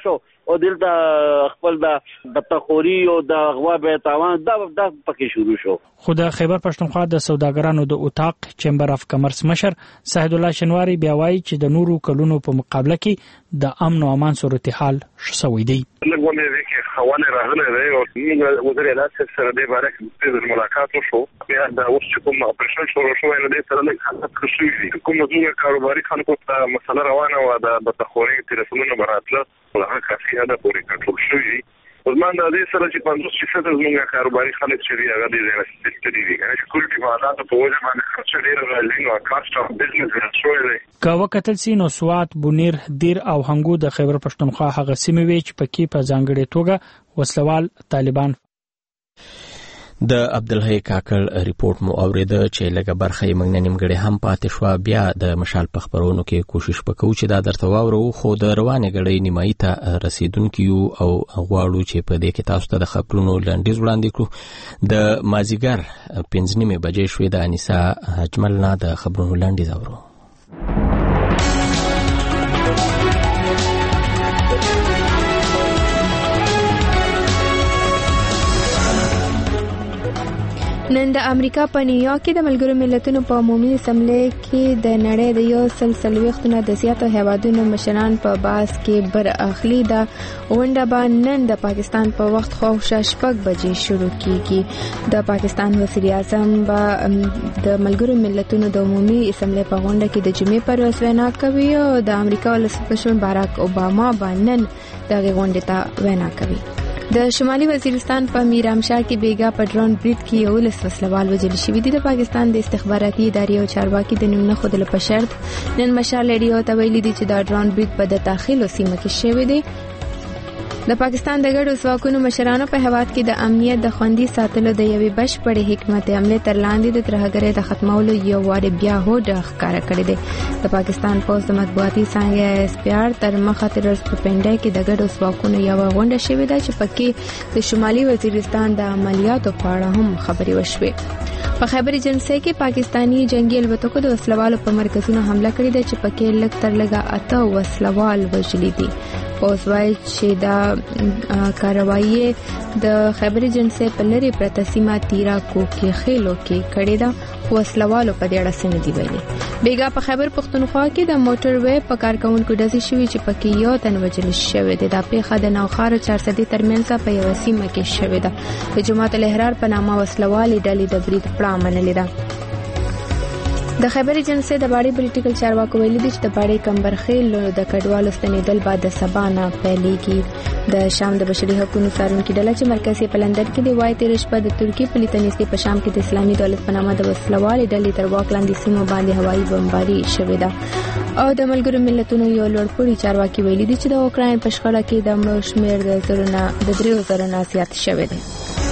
او دلته خپل د بتخوري او د غوا به تاوان دا د پکې شروع شو. خو د خیبر پښتونخوا د سوداګرانو د اتاق چیمبر اف کمرس مشر سعید الله شنواری بیا وایي چې د نورو کلونو په مقابله کې د امن او امان صورتحال شوی دی. لږونه کې خوانه راغله دی او موږ وزیر اعلان سره د بارک د ملاقات وشو. بیا د اوس کوم اپریشن شروع شو نه د سره نه حالت خوشي کوم موضوع کاروباري خلکو ته مسله روانه و د بتخوري ټلیفونونو براتله هغه کافي ده پورې کنټرول شوی. وزمان د دې سره چې پنځوس فیصد زموږ کاروباري خلک چې هغه د سکیورټي دي کنه سکیورټي حالات په وجه باندې خرچ ډیر راځي نو کاست اف بزنس شوی دی. کاوه کتل سینو سوات بونیر دیر او هنګو د خیبر پښتونخوا هغه سیمې وی چې پکې په ځانګړي توګه وسلوال طالبان. د عبدالحی کاکل ریپورت مو اوریده چې لږه برخه یې موږ نیمګړی هم پاتې شو. بیا د مشال په خبرونو کې کوشش وکړو چې دا درته واورو، خو د روانې غړې نیمایي ته رسیدونکو یو او غواړو چې په دې کې تاسو ته د خبرونو لنډیز وړاندې کړو. د مازیګر پنځه نیمې بجې شوې. د انیسا اجمل نه د خبرونو لنډیز اورو. نن د امریکا په نیویارک کې د ملګرو ملتونو په عمومي اسمبلی کې د نړۍ د یو سل څلوېښتونه د زیاتو هیوادونو مشران په باس کې بر اخلي. دا غونډه به نن د پاکستان په وخت خواوشا شپږ بجې شروع کیږي. د پاکستان وزیر اعظم به د ملګرو ملتونو د عمومي اسمبلی په غونډه کې د جمعې پر ورځ وینا کوي او د امریکا ولسمشر باراک اوباما به نن دغه غونډه ته وینا کوي. د شمالي وزیرستان په میرامشاه کې بیګا په ډرون بریډ کې یو لس وسلوال وژل شوي دي. د پاکستان د استخباراتي ادارې او چارواکي د نوم نه ښودلو په شرط نن مشال ریډیو ته ویلي دي چې دا ډرون بریډ په د داخلو سیمه کې شوی دی. د پاکستان د ګډو ځواکونو مشرانو په هیواد کې د امنیت د خوندي ساتلو د یوې بشپړې حکمت عملي تر لاندې د ترهګرۍ د ختمولو یو وارې بیا هوډ ښکاره کړی دی. د پاکستان پوز د مطبوعاتي څانګې اس پی آر تر مخه تر په پنډای کې د ګډو ځواکونو یو غونډه شوې ده چې پکې د شمالي وزیرستان د عملیاتو په اړه هم خبرې وشوې. په خیبر جنسي کې پاکستانی جنگي الوتکو د وسلوالو په مرکزونو حمله کړې ده چې پکې لږ تر لږه اته وسلوال وژلي دي. اوس وایي چې دا کاروایی د خیبر جنسي په لری پرته سیمه تیرا کو کې خېلو کې کړې ده. وسلوالو په دې اړه څه ندي ویلي. بیګا په خیبر پښتونخوا کې د موټر وې په کارکونکو ډزې شوې چې پکې یو تن وژل شوی دی. دا پیښه د نوخار چارسدي ترمنځ په یو سیمه کې شوې ده. د جماعت الاحرار په نامه وسلوالي ډلې د برید پړه منلې ده. د خیبر جنسي د باړې پولیټیکل چارواکو ویلي دي چې د باړې کمبرخیل د کډوالو ستنېدل بعد د سبا نه پیلېږي. د شام د بشري حقوقو څارونکي ډله چې مرکزي په لندن کې دی وايي تېره شپه د ترکیې په لیدنیستي په شام کې د اسلامي دولت په نامه د وسلوالې ډلې تر واک لاندې سیمو باندې هوایي بمباري شوې ده. او د ملګرو ملتونو یو لوړپوړي چارواکي ویلي دي چې د اوکراین په شخړه کې د مړو شمېر د زرونه د دریو زرو نه زیات شوی دی.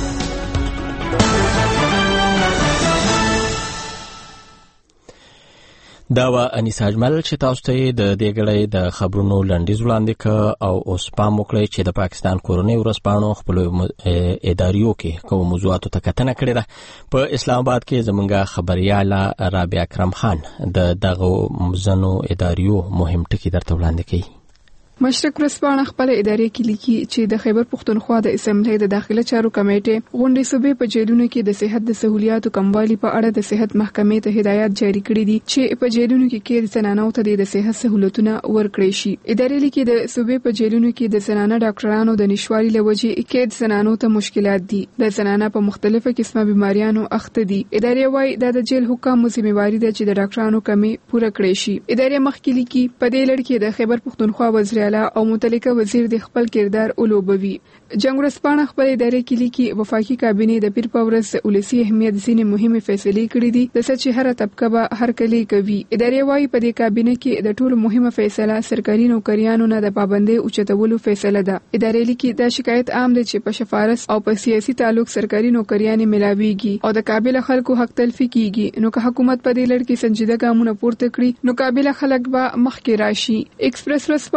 دا وا انیسا اجمل چې تاسو ته د دې غړې د خبرونو لنډیز وړاندې ک او اوس پام وکړئ چې د پاکستان کورونی ورسپانو خپل اداریو کې کوم موضوعاتو ته کتنه کړې ده. په اسلام آباد کې زمونږه خبرياله رابعه اکرم خان د دغه مزنو اداریو مهم ټکی درته وړاندې کوي. مشرق ورځپاڼه خپل ادارې کې لیکي چې د خیبر پښتونخوا د اسمبلی د داخله چارو کمیټې غونډې صوبې په جیلونو کې د صحت د سہولیاتو کموالي په اړه د صحت محکمې ته هدایت جاری کړې دي چې په جیلونو کې کې زنانو ته د صحت سہولتونه ورکړي شي. ادارې لیکي د صوبې په جیلونو کې د زنانه ډاکټرانو د نشواري لوجې کې زنانو ته مشکلات دي. د زنانه په مختلفو قسمه بيماريانو اخته دي. ادارې وايي د جیل حکام ذمہواری ده چې د ډاکټرانو کمی پوره کړي شي. ادارې مخکې لیکي په دې لړ کې د خیبر پښتونخوا وزیر او متعلقه وزیر د خپل کردار اولوبوي. جنگ ورځپاڼه خپل ادارې کې لیکي وفاقي کابینې د پیر پاورس ولسی اهمیت ځینې مهمه فیصلې کړې دي د څه چې هر طبقه به هر کلی کوي. ادارې وايي په دې کابینې کې د ټولو مهمه فیصله سرکاري نوکریانو نه د پابندۍ اوچتولو فیصله ده. ادارې لیکي دا شکایت عام دي چې په شفارس او په سیاسي تعلق سرکاري نوکریانې ملاويږي او د قابل خلکو حق تلفي کیږي. نو که حکومت په دې لړ کې سنجیده ګامونه پورته کړي نو قابل خلک به مخکې راشي. ایکسپریس ورځپاڼه خپل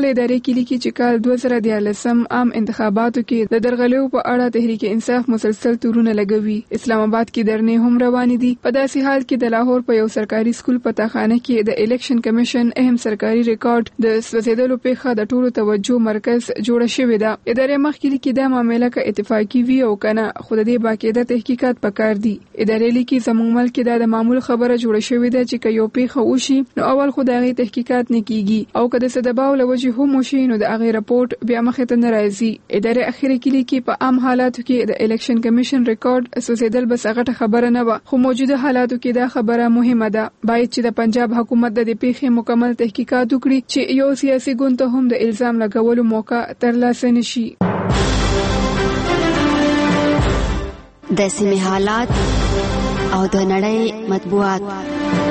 خبريال ادارې کې لیکي چې کال دوه زره دیارلسم عام انتخاباتو کې د درغلیو په اړه تحریک انصاف مسلسل تورونه لګوي. اسلام آباد کې درنې هم روانې دي. په داسې حال کې د لاهور په یو سرکاري سکول په تاخانه کې د الیکشن کمیشن اهم سرکاري ریکارډ د سوځیدلو پیښه د ټولو توجه مرکز جوړه شوې ده. ادارې مخکې لیکي دا معاملې که اتفاقی وي او کنه خود دې باقاعده تحقیقات پکار دي. ادارې لیکي زموږ ملک دا د معمول خبره جوړه شوې ده چې که یو پیښه وشي نو اول خو د هغې تحقیقات نه کیږي او که د صدباو له وجې هم وشي نو د هغې رپورټ بیا مخې ته نه راځي. ادارې اخیره کې لیکي په عام حالاتو کې د الیکشن کمیشن ریکارډ سوځېدل بس غټه خبره نه وه، خو موجوده حالاتو کې دا خبره مهمه ده. باید چې د پنجاب حکومت د دې پیښې مکمل تحقیقات وکړي چې یو سیاسي ګوند ته هم د الزام لګولو موقع ترلاسه نشي. د سیمې حالات او د نړۍ مطبوعات.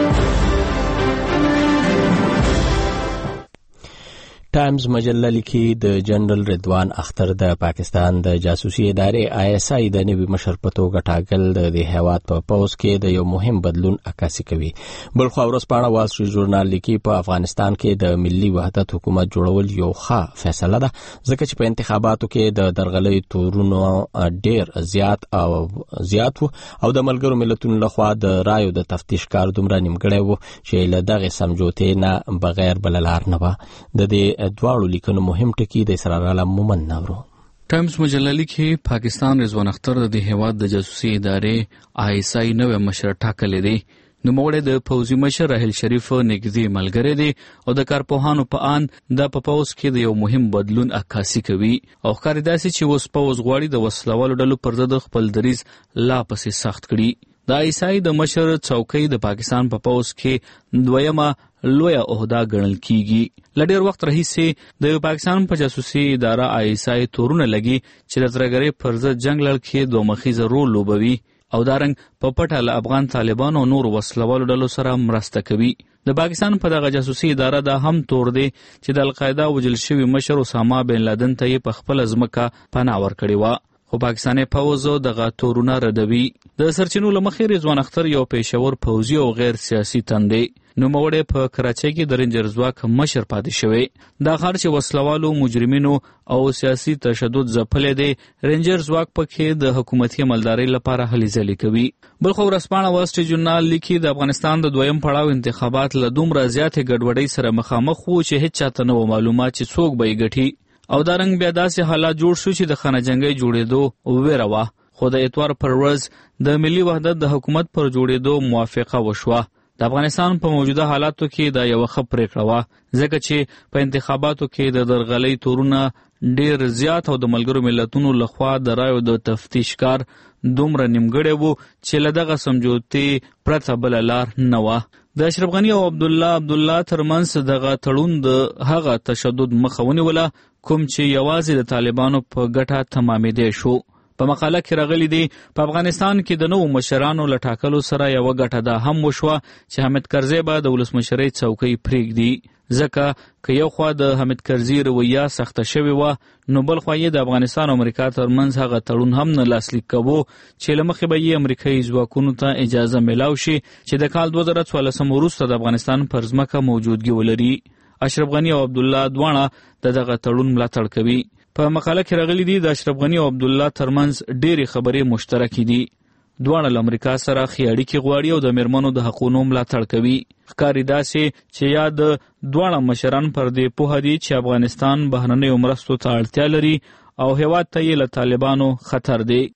ټایمز مجله لیکي د جنرال رضوان اختر د پاکستان د جاسوسي ادارې آی اس آی د نوي مشر په توګه ټاکل د دې هیواد په پوز کې د یو مهم بدلون عکاسي کوي. بلخو ورځپاڼه وال سټریټ ژورنال لیکي په افغانستان کې د ملي وحدت حکومت جوړول یو ښه فیصله ده، ځکه چې په انتخاباتو کې د درغلۍ تورونو ډیر زیات او زیات وو او د ملګرو ملتونو لخوا د رایو د تفتیش کار دومره نیمګړی وو چې له دغه سمجوتې نه بغیر بل لار نه وه. د دې دواړو لیکنو مهم ټکي د اسرار عالم مومن نورو. ټایمز مجله لیکي پاکستان رضوان اختر د هیواد د جاسوسي ادارې آی اس آی نوې مشر ټاکلی دی. نوموړی د پوځي مشر راحیل شریف نږدې ملګری دی او د کارپوهانو په آن د په پوځ کې د یو مهم بدلون عکاسي کوي او ښکاري داسې چې اوس پوځ غواړي د وسلوالو ډلو پر ضد خپل دریځ لا پسې سخت کړي. د آی اس آی د مشر څوکۍ د پاکستان په پوځ کې دویمه لویه عہده ګڼل کیږي. له ډېر وخت راهیسې د پاکستان په جاسوسي اداره آی اس آی تورونه لګي چې د ترهګرۍ پر ضد جنګ لړ کې دوه مخیزه رول لوبوي او دارنګ په پټه له افغان طالبانو او نور وسلوالو ډلو سره مرسته کوي. د پاکستان په دغه جاسوسي اداره دا هم تور دی چې د القاعده وژل شوي مشر اسامه بن لادن ته یې په خپله ځمکه پناه ورکړې وه، خو پاکستاني پوځ دغه تورونه ردوي. د سرچینو له مخې رضوان اختر یو پیشور پوځي او غیر سیاسي تن دی. نوموړی په کراچۍ کې د رینجر ځواک مشر پاتې شوی. دا ښار چې وسلوالو، مجرمینو او سیاسي تشدد ځپلی دی، رینجر ځواک پکې د حکومتي عملدارۍ لپاره هلې ځلې کوي. بلخو ورځپاڼه وال سټریټ ژورنال لیکي د افغانستان د دویم پړاو انتخابات له دومره زیاتې ګډوډۍ سره مخامخ وو چې هیڅ چاته نه وه معلومه چې څوک به یې ګټي او دارنګ بیا داسې حالات جوړ شو چې د خانه جنګۍ جوړېدو ویره وه. خو د اتوار پر ورځ د ملي وحدت د حکومت پر جوړېدو موافقه وشوه. د افغانستان په موجوده حالاتو کې دا یوه ښه پرېکړه وه، ځکه چې په انتخاباتو کې د درغلۍ تورونه ډېر زیات او د ملګرو ملتونو لخوا د رایو د تفتیش کار دومره نیمګړی وو چې له دغه سمجوتې پرته بله لار نه وه. د اشرف غني او عبدالله عبدالله ترمنځ دغه تړون د هغه تشدد مخه ونیوله کوم چې یوازې د طالبانو په ګټه تمامېدی شو. په مقاله کې راغلی دی په افغانستان کې د نوو مشرانو له ټاکلو سره یوه ګټه دا هم وشوه چې حامد کرزی به د ولسمشرۍ څوکۍ پرېږدي، ځکه که یو خوا د حامد کرزي رویه سخته شوې وه نو بل خوا یې د افغانستان او امریکا ترمنځ هغه تړون هم نه لاسلیک کوو چې له مخې به یې امریکایي ځواکونو ته اجازه میلاو شي چې د کال دوه زره څوارلسم وروسته د افغانستان پر ځمکه موجودګي ولري. اشرف غني او عبدالله دواړه د دغه تړون ملاتړ کوي. په مقاله کې راغلی دی د اشرف غني او عبدالله ترمنځ ډېرې خبرې مشترکې دي. دواړه له امریکا سره ښې اړیکې غواړي او د میرمنو د حقونو ملاتړ کوي. ښکاري داسې چې یا د دواړه مشران پر دې پوهه دي چې افغانستان بهرنیو مرستو ته اړتیا لري او هیواد ته یې له طالبانو خطر دی.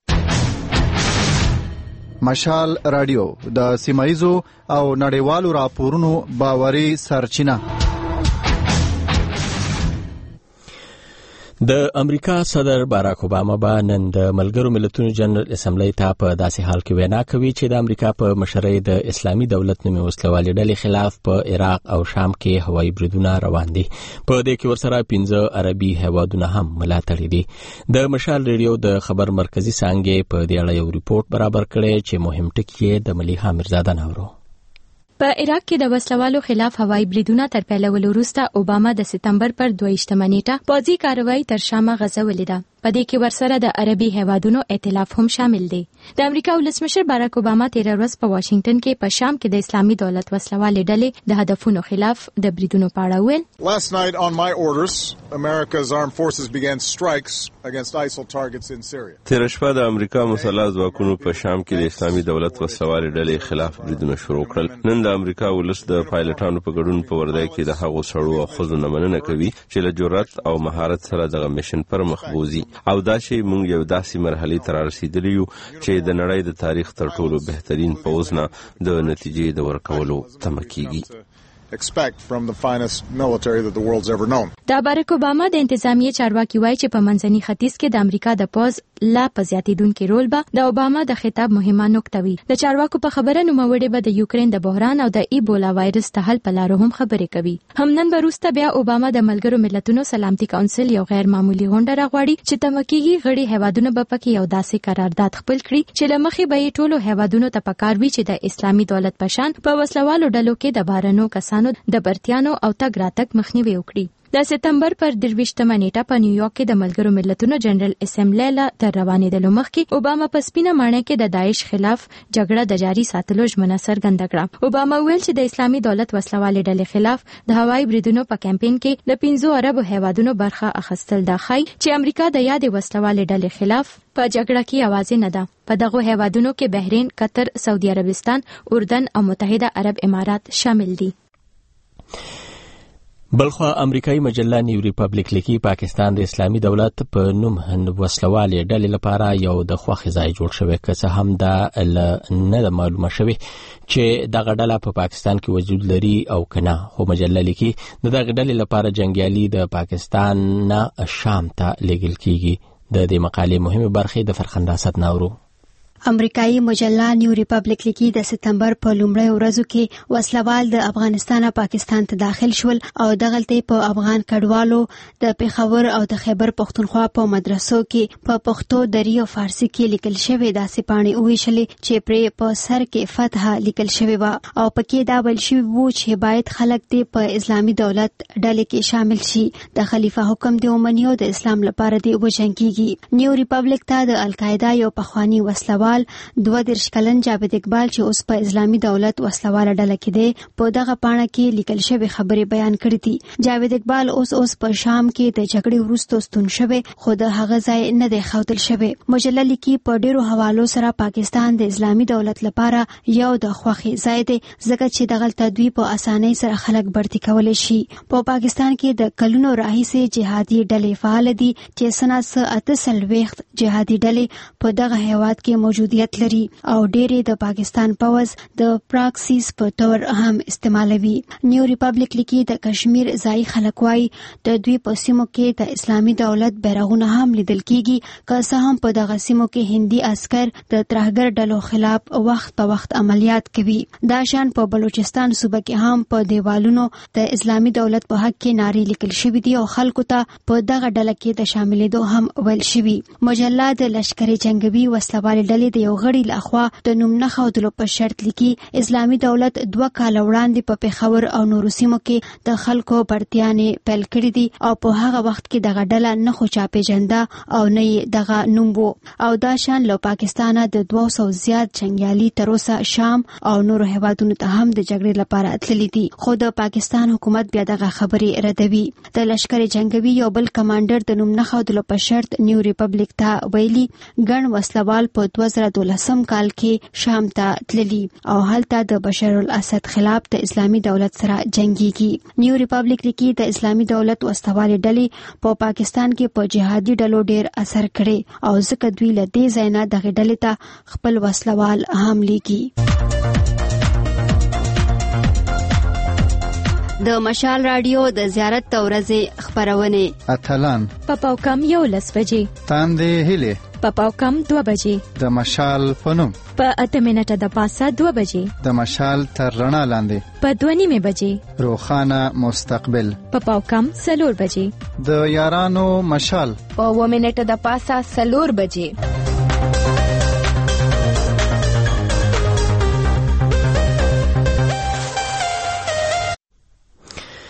مشال رادیو د سیمایزو او نړیوالو راپورونو باوري سرچینه. د امریکا صدر باراک اوباما به نن د ملګرو ملتونو جنرال اسمبلی ته په داسې حال کې وینا کوي چې د امریکا په مشرۍ د اسلامي دولت نومي وسلوالې ډلې خلاف په عراق او شام کې هوایي بریدونه روان دي. په دې کې ورسره پنځه عربي هیوادونه هم ملاتړي دي. د مشال ریډیو د خبر مرکزی څانګې په دې اړه یو ریپورت برابر کړی چې مهم ټکي یې د مليحه میرزاده نورو. په عراق کې د وسلوالو خلاف هوایي بریدونه تر پیلولو وروسته اوباما د سپتمبر پر دوه ویشتمه نیټه پوځي کاروایی تر شامه غځولې ده. په دې کې ورسره د عربي هیوادونو ائتلاف هم شامل دی. د امریکا ولسمشر باراک اوباما تیر ورځ په واشنگټن کې په شام کې د اسلامي دولت وسلوالې ډلې د هدفونو خلاف د بریدونو په اړه ویل. Last night on my orders, America's armed forces began strikes against ISIL targets in Syria. تیر شپه د امریکا مسلح ځواکونو په شام کې د اسلامي دولت وسلوالې ډلې خلاف بریدونه شروع کړل. نن د امریکا ولس د پایلټانو په ګډون په وردای کې د هغو سړو او ښځو نه مننه کوي چې له جرأت او مهارت سره دغه میشن پر مخ بوزي او دا چې موږ یو داسې مرحلې ته رسیدلی یو چې د نړۍ د تاریخ تر ټولو بهترین پوځ نه د نتیجې د ورکولو تمه کیږي. expect from the finest military that the world's ever known. دا باراک اوباما د انتظامیه چارواکي وایي چې په منځني ختیځ کې د امریکا د پوز لا پزیاتیدونکو رول به د اوباما د خطاب مهمه نقطه وي. د چارواکو په خبره نوموړي به د یوکرين د بحران او د ایبولا وایرس ته حل په لارو هم خبرې کوي. همنن وروسته بیا اوباما د ملګرو ملتونو سلامتي کونسل یو غیر معمولی غونډه راغواړي چې تمکیږي غړي هیوادونو به پکې یو داسې قرارداد خپل کړي چې لمخې به یې ټولو هیوادونو ته پکار وي چې د اسلامي دولت پشان په وسلوالو ډلو کې د بارنو کسانو د برتیانو او تګ راتګ مخنیوي وکړي. د سپتمبر پر درویشتمه نیټه په نیویارک کې د ملګرو ملتونو جنرال اسمبلی له تر روانېدلو مخکې اوباما په سپینه ماڼۍ کې د داعش خلاف جګړه د جاري ساتلو ژمنه څرګنده کړه. اوباما ویل چې د اسلامي دولت وسلوالې ډلې خلاف د هوایي بریدونو په کمپاین کې د پنځو عربو هیوادونو برخه اخیستل دا ښيي چې امریکا د یادې وسلوالې ډلې خلاف په جګړه کې یوازې نه ده. په دغه هیوادونو کې بحرین، قطر، سعودي عربستان، اردن او متحده عرب امارات شامل دي. بلخوا امریکایي مجله نیو ریپبلیک لیکي پاکستان د اسلامي دولت په نوم وسلوالې ډلې لپاره یو د خوښۍ ځای جوړ شوی، که څه هم دا نه معلومه شوی چې دغه ډله په پاکستان کې وجود لري او کنه. خو مجله لیکي د دغه ډلې لپاره جنگیالي د پاکستان نه شام ته لیږل کیږي. د دې مقالې مهمه برخه د فرخنده اسد ناورو. امریکایي مجله نیو ریپبلیک لیکي د سپتمبر په لومړۍ ورځو کې وسلوال د افغانستان او پاکستان ته داخل شول او دغلته په افغان کډوالو د پیښور او د خیبر پښتونخوا په مدرسو کې په پښتو، دری او فارسی کې لیکل شوی داسې پاڼې وویشلې چې پرې په سر کې فتح لیکل شوی و او پکې دا ویل شوی و چې باید خلک دې په اسلامي دولت ډلې کې شامل شي، د خلیفہ حکم دی ومني او د اسلام لپاره دی وجنګيږي. نیو ریپبلیک ته د القاعده یو پخوانی وسلوال دوه دیرش کلن جاوید اقبال چې اوس په اسلامي دولت وسلواله ډله کې دی په دغه پاڼه کې لیکل شوی خبرې بیان کړې دي. جاوید اقبال اوس اوس په شام کې د جګړې وروسته ستون شوی خو د هغه ځای نه دی ښودل شوی. مجله لیکي په ډیرو حوالو سره پاکستان د اسلامي دولت لپاره یو د خوښۍ ځای دی ځکه چې دغه تدوی په اسانۍ سره خلک برتی کولی شي. په پا پاکستان کې د کلونو راهیسې جهادي ډلې فعال دي چې سنه اته سلويخت جهادي ډلې په دغه هیواد کې موجودیت لري او ډېرې د پاکستان پوز د پراکسیس په تور هم استعمالوي. نیو ریپبلیک لیکي د کشمیر ځای خلک وايي د دوی په سیمو کې د اسلامي دولت بیرغونه هم لیدل کیږي، که څه هم په دغه سیمو کې هندي عسكر د ترهګر ډلو خلاف وخت په وخت عملیات کوي. دا شان په بلوچستان صوبه کې هم په دیوالونو د اسلامي دولت په حق کې ناري لیکل شوی دي او خلکو ته په دغه ډله کې د شاملېدو هم ویل شوی. مجله د لشکري جنگوي وسلوالې ډلې د یو غړي لخوا د نوم نه ښودلو په شرط لیکي اسلامي دولت دوه کاله وړاندې په پیښور او نورو سیمو کې د خلکو برتیانې پیل کړې دي او په هغه وخت کې دغه ډله نه خو چا پیژنده او نه یې دغه نوم وو او دا شان له پاکستانه د دوه سوه زیات جنګیالي تر اوسه شام او نورو هیوادونو ته هم د جګړې لپاره تللي دي، خو د پاکستان حکومت بیا دغه خبرې ردوي. د لشکري جنگوي یو بل کمانډر د نوم نه ښودلو په شرط نیو ریپبلیک ته ویلي ګڼ وسلوال په دوه زره دولسم کال کې شام ته تللي او هلته د بشار الاسد خلاف د اسلامي دولت سره جنگيږي. نیو ریپبلیک لیکي د اسلامي دولت وسلوالې ډلې په پاکستان کې په جهادي ډلو ډیر اثر کړي او ځکه دوی له دې ځای نه دغه ډلې ته خپل وسلوال هم لیکي. د مشال رادیو د زیارت تورزه خبرونه اتلان په پاوکم یو لس بجې تاندې هله په پاوکم دوه بجې د مشال پنوم په اته منټه د پاسه دوه بجې د مشال تر رڼا لاندې په دوه نیمه بجې روخانه مستقبل په پاوکم سلور بجې د یارانو مشال په و منټه د پاسه سلور بجې. د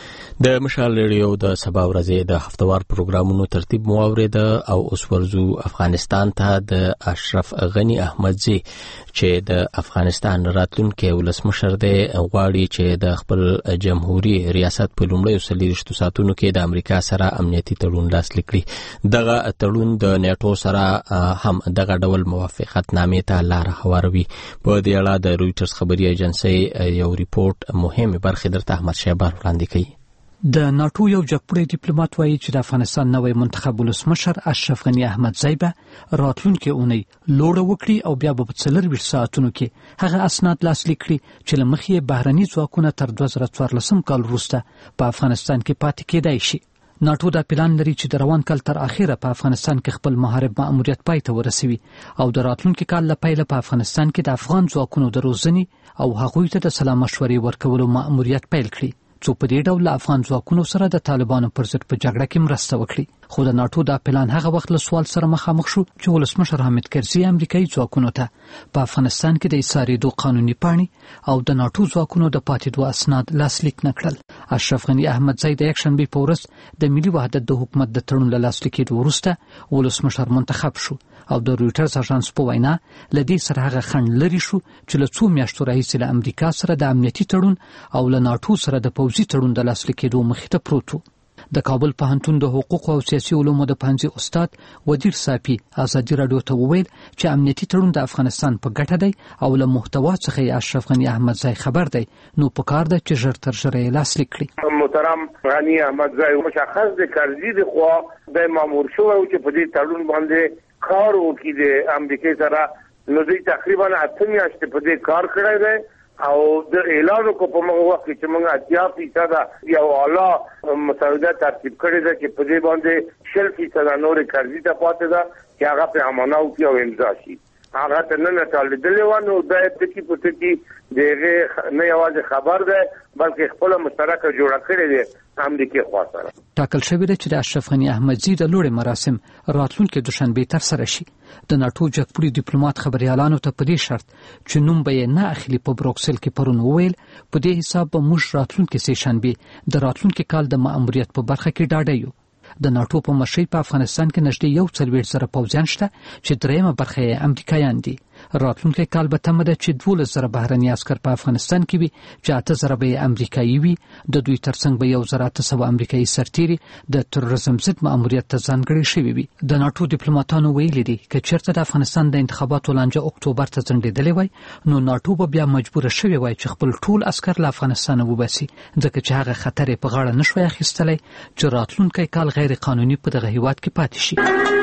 د مشال ریډیو د سبا ورځې د هفتوار پروګرامونو ترتیب مو اوریده او اوس ورزو افغانستان ته د اشرف غنی احمدزی چې د افغانستان راتلونکي ولسمشر دی غواړي چې د خپل جمهوریت ریاست په لومړیو څلوېښتو ساعتونو کې د امریکا سره امنیتي تړون لاسلیک کړي. دغه تړون د نیټو سره هم دغه ډول موافقت نامې ته لار هواروي. په دې اړه د رويټرز خبري ایجنسی یو ریپورت مهمه برخه درته احمد شهبار وړاندې کړي. د ناتو یو جګپړی ډیپلوماټ وایي چې د افغانستان نوی منتخب ولسمشر اشرف غنی احمدزی به راتلونکي اونۍ لوړه وکړي او بیا به په څلورویشت ساعتونو کې هغه اسناد لاسلیک کړي چې له مخې بهرني ځواکونه تر دوه زره څوارلسم کال وروسته په افغانستان کې پاتې کېدای شي. ناتو دا پلان لري چې د روان کال تر اخره په افغانستان کې خپل محارب مأموریت پای ته ورسوي او د راتلونکي کال له پیله په افغانستان کې د افغان ځواکونو د روزنې او هغوی ته د سلا مشورې ورکولو مأموریت پیل کړي څو په دې ډول افغان ځواکونو سره د طالبانو پر ضد په جګړه کې مرسته وکړي. خو د ناتو دا پلان هغه وخت له سوال سره مخامخ شو چې ولسمشر حامد کرزي امریکایي ځواکونو ته په افغانستان کې د ایسارېدو قانوني پاڼې او د ناتو ځواکونو د پاتېدو اسناد لاسلیک نه کړل. اشرف غنی احمدزی د یکشنبې په ورځ د ملي وحدت د حکومت د تړون له لاسلیکېدو وروسته ولسمشر منتخب شو او د رويټرز اژانس په وینا لدې سره هغه خنډ لري شو چې له څو میاشتو راهیسې له امریکا سره د امنیتي تړون او له ناتو سره د پوځي تړون د لاسلیکېدو مخې ته پروت و. د کابل پوهنتون د حقوق او سیاسي علومو د پوهنځي استاد ودیر صافي ازادي راډیو ته وویل چې امنیتي تړون د افغانستان په ګټه دی او له محتوا څخه اشرف غنی احمدزی خبر دی نو په کار ده چې ژر تر ژره یې لاسلیک کړي. محترم غنی احمدزی مشخص د کرزي د خوا د مامور شو او چې په دې تړون باندې کار وکړي د امریکا سره نو دوی تقریبا اته میاشتې په دې کار کړی دی او د اعلان کو په موږ وخت چې موږ اتیا فیصد یو اعلی مسوده ترتیب کړی ده چې په دې باندې شل فیصد نور کرزي ته پاتې ده چې هغه په امانه او کې امضا شي. هغه ته نه نټالېدلې و نو دا ټکی په ټکی دغه نه یوازې خبر ده بلکې خپل مشترکه جوړه کړې ده امریکا خوا سره. ټاکل شوی دی چې د اشرف غنی احمدزی د لوړې مراسم راتلونکي دوشنبه تر سره شي. د ناتو جګپړي ډیپلوماټ خبريالانو ته په دې شرط چې نوم به یې نه اخلي په بروکسل کې پرون وویل په دې حساب به موږ راتلونکي سه شنبه د راتلونکي کال د مأموریت په برخه کې ډاډه یو. د ناتو په مشرۍ په افغانستان کې نږدې یو څلوېښت زره پوځیان شته چې دریمه برخه یې امریکایان دي. راتلونکي کال به تمه ده چې دولس زره بهرني عسکر په افغانستان کې وي چې اته زره به امریکایي وي. د دوی ترڅنګ به یو زره اته سوه امریکایي سرتیري د تروریزم ضد مأموریت ته ځانګړي شوي وي. د ناتو ډیپلوماټانو ویلي دي که چېرته د افغانستان د انتخاباتو لانجه اکتوبر ته ځنډېدلې وای نو ناتو به بیا مجبوره شوې وای چې خپل ټول عسکر له افغانستانه وباسي ځکه چې هغه خطر یې په غاړه نشوي اخیستلی چې راتلونکی کال غیر قانوني په دغه هیواد کې پاتې شي.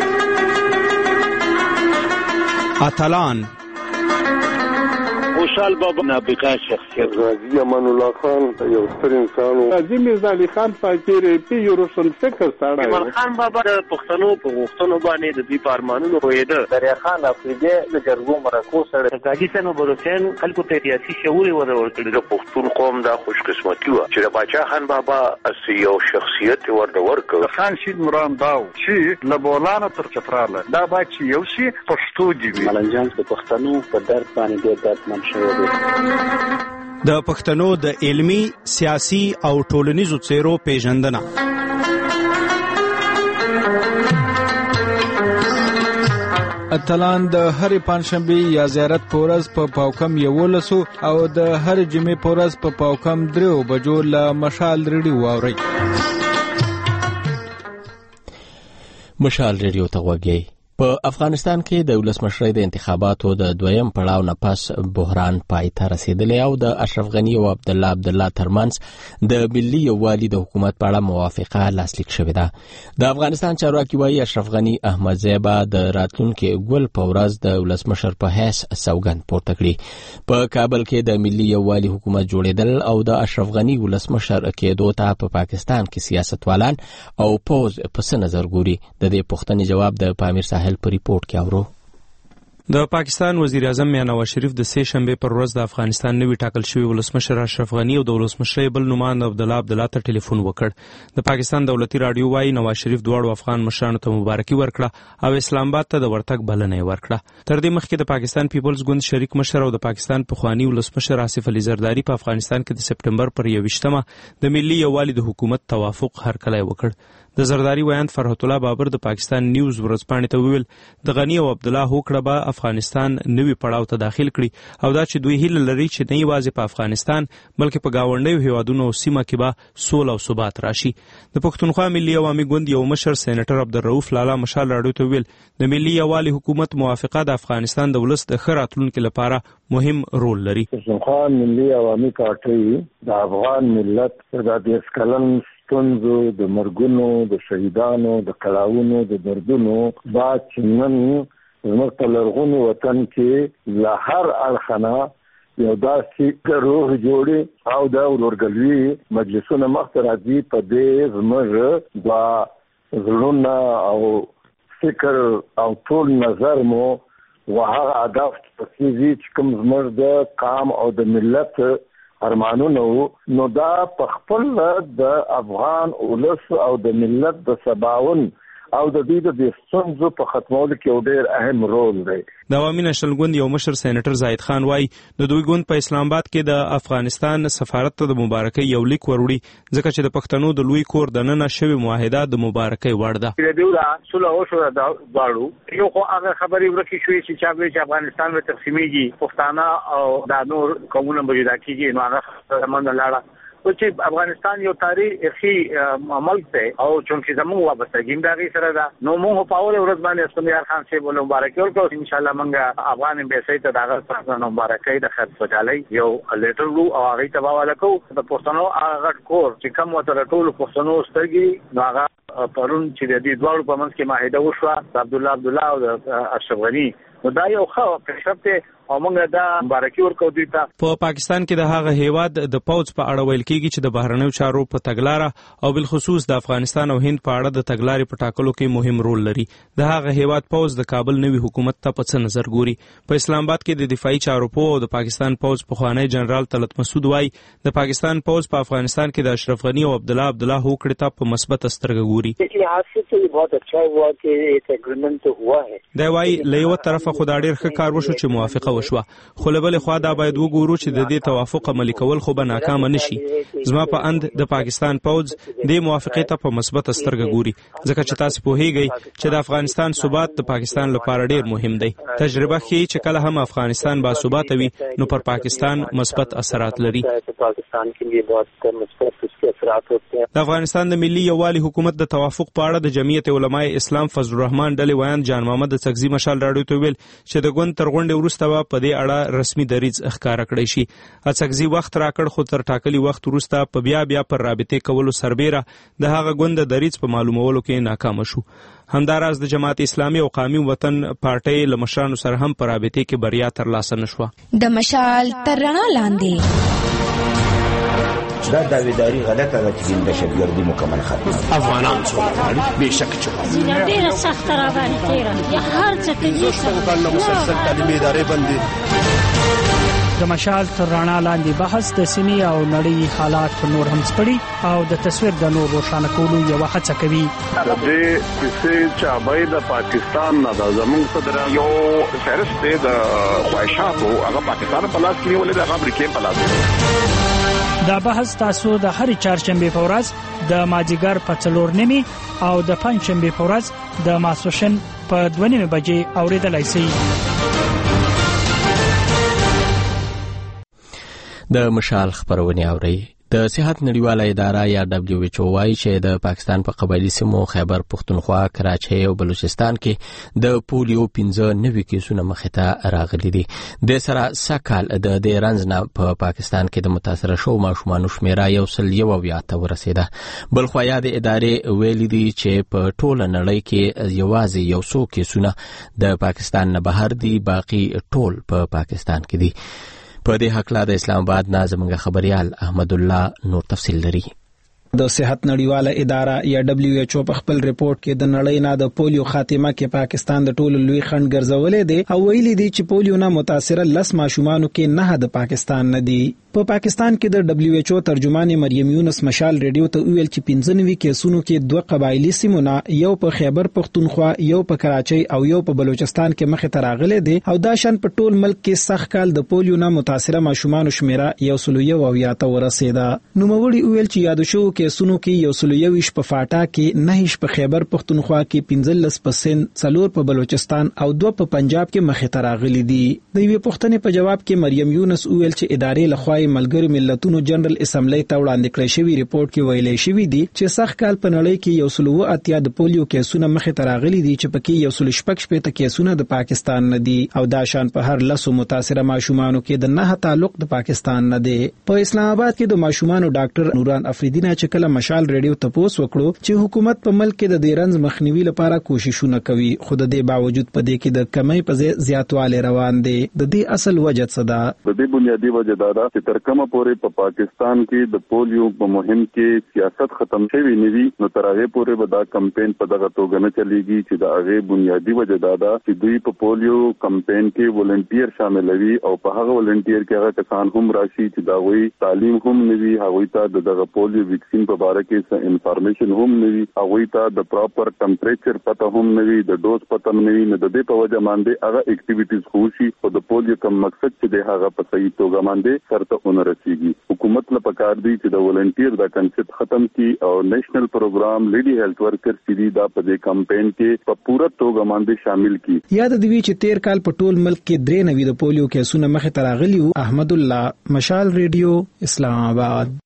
اتلان خوشحال بابا نابغه شخصیت غازی امان الله خان یو ستر انسان و غازی میرزا علي خان فقیر پی یو روشن فکر سره ایمان خان بابا د پښتنو په غوښتنو باندې د دې پارمانونو وېده دریا خان افریدي د جرګو مرکو سره غازی سنو بروسین خلکو ته سیاسي شعور ورکړي. د پښتون قوم د خوش قسمتي و چې د باچا خان بابا اسی یو شخصیت ورته ورکړ. خان شید مرام داو چې لبولانه تر چتراله دا با چې یو شي پښتو دی ملنجان د پښتنو په درد باندې ډېر دردمن شوی. د پښتنو د علمی، سیاسي او ټولنیزو څیرو پیژندنه. اتلان د هر پنځشنبه یا زیارت پورز په پا پاوکم یولسو او د هر جمعې پورز په پا پاوکم درو بجو له مشال ریډیو واوري. مشال ریډیو ته وګورئ. په افغانستان کې د ولسمشرۍ د انتخاباتو د دویم پړاو نه پس بحران پای ته رسیدلی او د اشرف غنی او عبد الله عبد الله ترمنځ د ملي یووالي د حکومت په اړه موافقه لاسلیک شوې ده. د افغانستان چارواکي وايي اشرف غنی احمدزی به د راتلونکي ګل په ورځ د ولسمشر په حیث سوګند پورته کړي. په کابل کې د ملي یووالي حکومت جوړېدل او د اشرف غنی ولسمشر کېدو ته په پاکستان کې سیاستوالان او پوز په څه نظر ګوري؟ د دې پوښتنې جواب د پامیر ساحل په ریپورت کې اورو. د پاکستان وزیر اعظم میاں نواز شریف د سه شنبه پر ورځ د افغانستان نوی ټاکل شوی ولسمشر اشرف غنی او د ولسمشر بل نوماند عبدالله عبدالله ته ټلیفون وکړ. د پاکستان دولتي رادیو وايي نواز شریف دواړو افغان مشرانو ته مبارکي ورکړه او اسلام آباد ته د ورتګ بلنه ورکړه. تر دې مخکې د پاکستان پیپلز ګوند شریک مشر او د پاکستان پخوانی ولسمشر آصف علي زرداری په افغانستان کې د سپټمبر پر یوویشتمه د ملي یووالي د حکومت توافق هرکلی وکړ. د زرداری ویاند فرحت الله بابر د پاکستان نیوز ورځپاڼې ته وویل د غنی او عبدالله هوکړه به افغانستان نوي پړاو ته داخل کړي او دا چې دوی هیله لري چې نه یوازې په افغانستان بلکې په ګاونډیو هیوادونو او سیمه کې به سوله او ثبات راشي. د پښتونخوا ملي عوامي ګوند یو مشر سېنیټر عبدالرؤف لالا مشال راډیو ته وویل د ملي یووالي حکومت موافقه د افغانستان د ولس د ښه راتلونکي لپاره مهم رول لري. پښتونخوا ملي عوامي پارټي د افغان ملت د دیس کلن ستونزو د مرګونو د شهیدانو د کړاوونو د دردونو بعد چې نن زموږ په لرغوني وطن کې له هر اړخه یو داسې روح جوړي او د ورورګلوي مجلسونه مخته راځي. په دې زموږ د زړونه او فکر او ټول نظر مو وهغه هدف چې کوم زموږ د قام او د ملت ارمانونه نو دا په خپل د افغان ولس او د ملت د سباون او د دې د ستونزو په ختمولو کې یو ډېر اهم رول دی. د عوامي نشنل ګوند یو مشر سېنیټر زاهد خان وايي د دوی ګوند په اسلام آباد کې د افغانستان سفارت ته د مبارکۍ یو لیک وروړي ځکه چې د پښتنو د لوی کور د نن شوی معاهده د مبارکۍ وړ ده. د دوی دا سوله او شو دا غواړو یو خو هغه خبرې ورکې شوې چې چا به افغانستان به تقسیمېږي پښتانه او د نور قومونو به جدا کېږي نو هغه سمند لاړه چې افغانستان یو تاریخي ملک دی او چونکې زموږ وابستګي د هغې سره ده نو موږ په اول ورځ باندې اسلام خان صاحب له مبارکي ورکړو. انشاءالله موږ افغان امبیسي ته د هغه په مبارکۍ د خیر خوشحالۍ یو لیټر وو او هغې ته به حواله کوو. د پښتنو هغه کور چې کوم ورته د ټولو پښتنو سترګې نو هغه پرون چې د دې دواړو په منځ کې معاهده وشوه د عبدالله عبدالله او د اشرف غني نو دا یو ښه پیشرفت دی او موږ دا مبارکي ورکوو دوی ته. په پاکستان کې د هغه هیواد د پوځ په اړه ویل کېږي چې د بهرنیو چارو په تګلاره او بالخصوص د افغانستان او هند په اړه د تګلارې په ټاکلو کې مهم رول لري. د هغه هیواد پوځ د کابل نوي حکومت ته په څه نظر ګوري. په اسلام آباد کې د دفاعي چارو په او د پاکستان پوځ پخوانی جنرال طلعت مسعود وايي د پاکستان پوځ په افغانستان کې د اشرف غني او عبدالله عبدالله هوکړې ته په مثبت سترګه ګوري. دا وايي له یو طرفه خو دا ډېر ښه کار وشو چې موافقه وشوه خو له بلې خوا دا باید وګورو چې د دې توافق عملي کول خو به ناکامه نشي. زما په اند د پاکستان پوځ د موافقې ته په مثبت سترګه ګوري ځکه چې تاسو پوهیږئ چې د افغانستان ثبات د پاکستان لپاره ډېر مهم دی. تجربه ښیي چې کله هم افغانستان با ثبات وي نو پر پاکستان مثبت اثرات لري. د افغانستان د ملي یووالي حکومت د توافق په اړه د جمعیت علماء اسلام فضل الرحمن ډلې ویاند جان محمد څکزي مشال راډیو ته ویل چې د ګوند تر غونډې وروسته به په دې اړه رسمي دریځ ښکاره کړی شي. څکزي وخت راکړ خو تر ټاکلي وخت وروسته په بیا بیا پر رابطې کولو سربیره د هغه ګوند د دریځ په معلومولو کې ناکام شو. همداراز د جماعت اسلامي او قومي وطن پارټۍ له مشرانو سره هم په رابطې کې بریا ترلاسه نشوه. د مشال تر رڼا لاندې دا داویداری غلطه ده چې د دهشتګردي مکمل ختم افغانان څو به شک چې ډیره سخت را باندې تیرا یا هر څه کې د مسلسل تعلیمي ادارې باندې د مشال تر رڼا لاندې بحث د سیمې او نړۍ حالات نور هم سپړي او د تصویر د نور روښانه کولو یو هڅه کوي. د دې چې چابای د پاکستان نه د زموږ صدر یو فهرست دی د خواهشاتو هغه پاکستان په لاس کې ولې د امریکا په لاس کې. دا بحث تاسو د هرې چهارشنبه په ورځ د مازیګر په څلور نیمې او د پنځشنبه په ورځ د ماسپښین په دوه نیمې بجې اوریدلای شئ. د مشال خبرونه اوري. د صحت نړیواله اداره یا دبليو ایچ او وايي چې د پاکستان په قبایلی سیمو خیبر پختونخوا، کراچۍ او بلوچستان کې د پولیو پنځه نوي کیسونه مخې ته راغلي دي. د سره سکهال د دې رنځ نه په پا پاکستان کې د متاثره شو ماشومانو شمیره یو سل یو اویا ته ورسېده. بل خو یا د ادارې ویلي دي چې په ټوله نړۍ کې یوازې یو څو کیسونه د پاکستان نه بهر دي، باقي ټول په پا پاکستان کې دي. په دې حق لا د اسلام آباد نه زموږ خبريال احمد الله نور تفصیل لري. د صحت نړیواله اداره یا دبليو ایچ او په خپل ریپورت کې د نړۍ نه د پولیو خاتمه کې پاکستان د ټولو لوی خنډ ګرځولې دي او ویلي دي چې پولیو نه متاثره لس ماشومانو کې نه د پاکستان نه دي. په پاکستان کې د دبليو ایچ او ترجمان مریم یونس مشال ریډیو ته ویل چې پنځه نوي کیسونو کې دوه قبایلی سیمونه یو په خیبر پختونخوا یو په کراچۍ او یو په بلوچستان کې مخې ته راغلي دي او دا شان په ټول ملک کې سخت کال د پولیو نه متاثره ماشومانو شمیره یو سل یو او یاته ورسېده. نو موړي ویل چې یاد شو کیسونو کې یو سل یو ویش په فاټا کې نه هیڅ په خیبر پختونخوا کې پنځلس پرسنټ، څلور په بلوچستان او دوه په پنجاب کې مخې ته راغلي دي. د یوې پوښتنې په جواب کې مریم یونس ویل چې ادارې لخوا ملګرو ملتونو جنرال اسمبلی ته وړاندې کړی شوی ریپورت کې ویلي شوی دی چې سخت کال په نړۍ کې یو سل و اتیا د پولیو کیسونه مخې ته راغلي دي چې پکې یو سل شپږ شپږ کیسونه د پاکستان نه دي او دا شان په هر لسو متاثره ماشومانو کې د نه تعلق د پاکستان نه دی. په اسلام آباد کې د ماشومانو ډاکټر نوران افریدی نه چې کله مشال ریډیو ته پوس وکړو چې حکومت په ملک کې د دیرنز مخنیوي لپاره کوششونه کوي خو د دې باوجود په دې کې د کمی په ځای زیاتوالی روان دی. د دې اصل وجه څه ده؟ د دې بنیادی وجه دا ده چې تر کومه پورې په پاکستان کې د پولیو په مهم کې سیاست ختم شوی نه وي نو تر هغه پورې به دا کمپاین په دغه توګه نه چلیږي چې د هغه بنیادی وجه دا ده چې دوی په پولیو کمپاین کې ولنټیر شاملوي او په هغه ولنټیر کې هغه کسان هم راشي چې دا وی تعلیم هم نوي هغه ته دغه پولیو ویکسین په اړه کې څه انفارمیشن هم نوي هغه ته د پراپر ټمپریچر پته هم نوي د ډوز پته هم نوي نه د دې په وجه باندې هغه اکټیویټیز خوشي او د پولیو کوم مقصد چې د هغه په صحیح توګه باندې سرته ونرسيږي. حکومت له پکار دی چې د ولنټیر دا کنسپټ ختم کړي او نېشنل پروګرام لیډي هیلث ورکر سری دا په دې کمپاین کې په پوره توګه باندې شامل کړي. یاد دی چې تیر کال په ټول ملک کې درې نوي د پولیو کیسونه مخې ته راغلي وو. احمد الله، مشال ریډیو، اسلام آباد.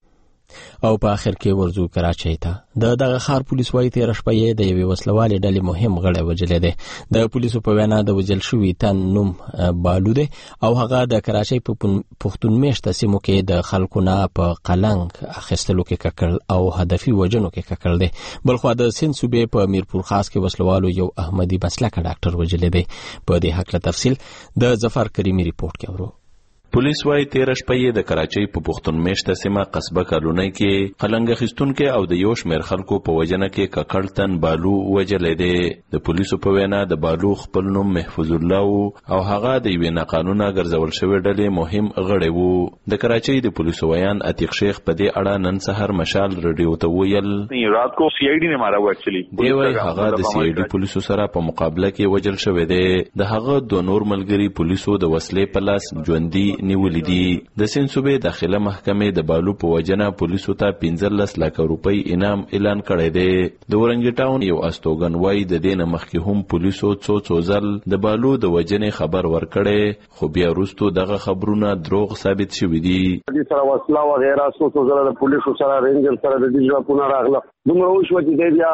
او په اخر کې ورزو کراچۍ ته د دغه ښار پولیس وايي تیر شپه یې د یوې وسلوالې ډلې مهم غړی وژلی دی. د پولیسو په وینا د وژل شوي تن نوم بالو دی او هغه د کراچۍ په پښتون میشته سیمو کې د خلکو نه په قلنګ اخیستلو کې ککړ او هدفي وژنو کې ککړ دی. بلخوا د سیند صوبې په میرپور خاص کې وسلوالو یو احمدي مسلکه ډاکټر وژلی دی. په دې هکله تفصیل د ظفر کریمي ریپورت کې اورو. پولیس وايي تیر شپه یې د کراچۍ په پښتون میشته سیمه قصبه کالونۍ کې قلنګ اخیستونکو او د یو شمېر خلکو په وجنه کې ککړ تن بالو وژلی دی. د پولیسو په وینا د بالو خپل نوم محفوظ الله او هغه د یوې ناقانونه ګرځول شوې ډلې مهم غړی وو. د کراچۍ د پولیسو ویان عتیق شیخ په دې اړه نن سحر مشال ریډیو ته ویل رات کو سی آی ڈی نے مارا و ایکچولی دی وايي هغه د سی آی ډي پولیسو سره په مقابله کې وژل شوی دی. د هغه دوه نور ملګري پولیسو د وسلې په لاس ژوندي نیولې دي. د سیند صوبې داخله محکمې د بالو په وجنه پولیسو ته پنځلس لک روپۍ انعام اعلان کړی دی. د اورنګ ټاون یو استوګن وای د دې نه مخکې هم پولیسو څو څو ځل د بالو د وجنې خبر ورکړي خو بیا وروسته دغه خبرونه دروغ ثابت شوي دي. د سره وسله و غیره څو څو ځله د پولیسو سره رینجر سره د دې ځواکونه راغله دومره وشو چې بیا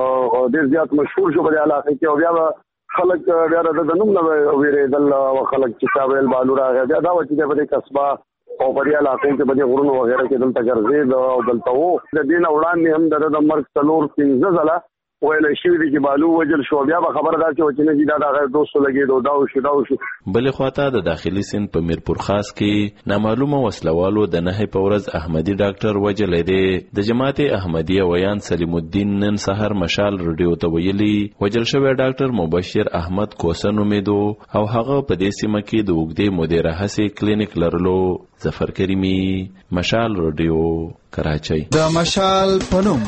ډېر زیات مشهور شو په علاقه کې او بیا خلک بیا د نوم نه ویریدل او خلک چې تابل بالو راغی بیا دا چې په قصبه او په علاقه کې په غرونو وغیرہ کې دلته ګرځید او دلته وو د دین وړاندې هم د مرګ تلور پنځه ځله ویل شي چې بالو وجل شو بیا خبره ده چې چې دا د دوستو لګیدو دا او شو دا او شو. بل خواته د داخلي سیند په میرپور خاص کې نامعلومه وسلوالو د نه په ورځ احمدي ډاکټر وجل دی. د جماعت احمدیه ویان سلیم الدین نن سحر مشال ریډیو ته ویلي وجل شوی ډاکټر مبشر احمد کوسن امیدو او هغه په دې سیمه کې د وګړي مدیره هسې کلینیک لرلو. ظفر کریمی، مشال ریډیو، کراچۍ. د مشال پنوم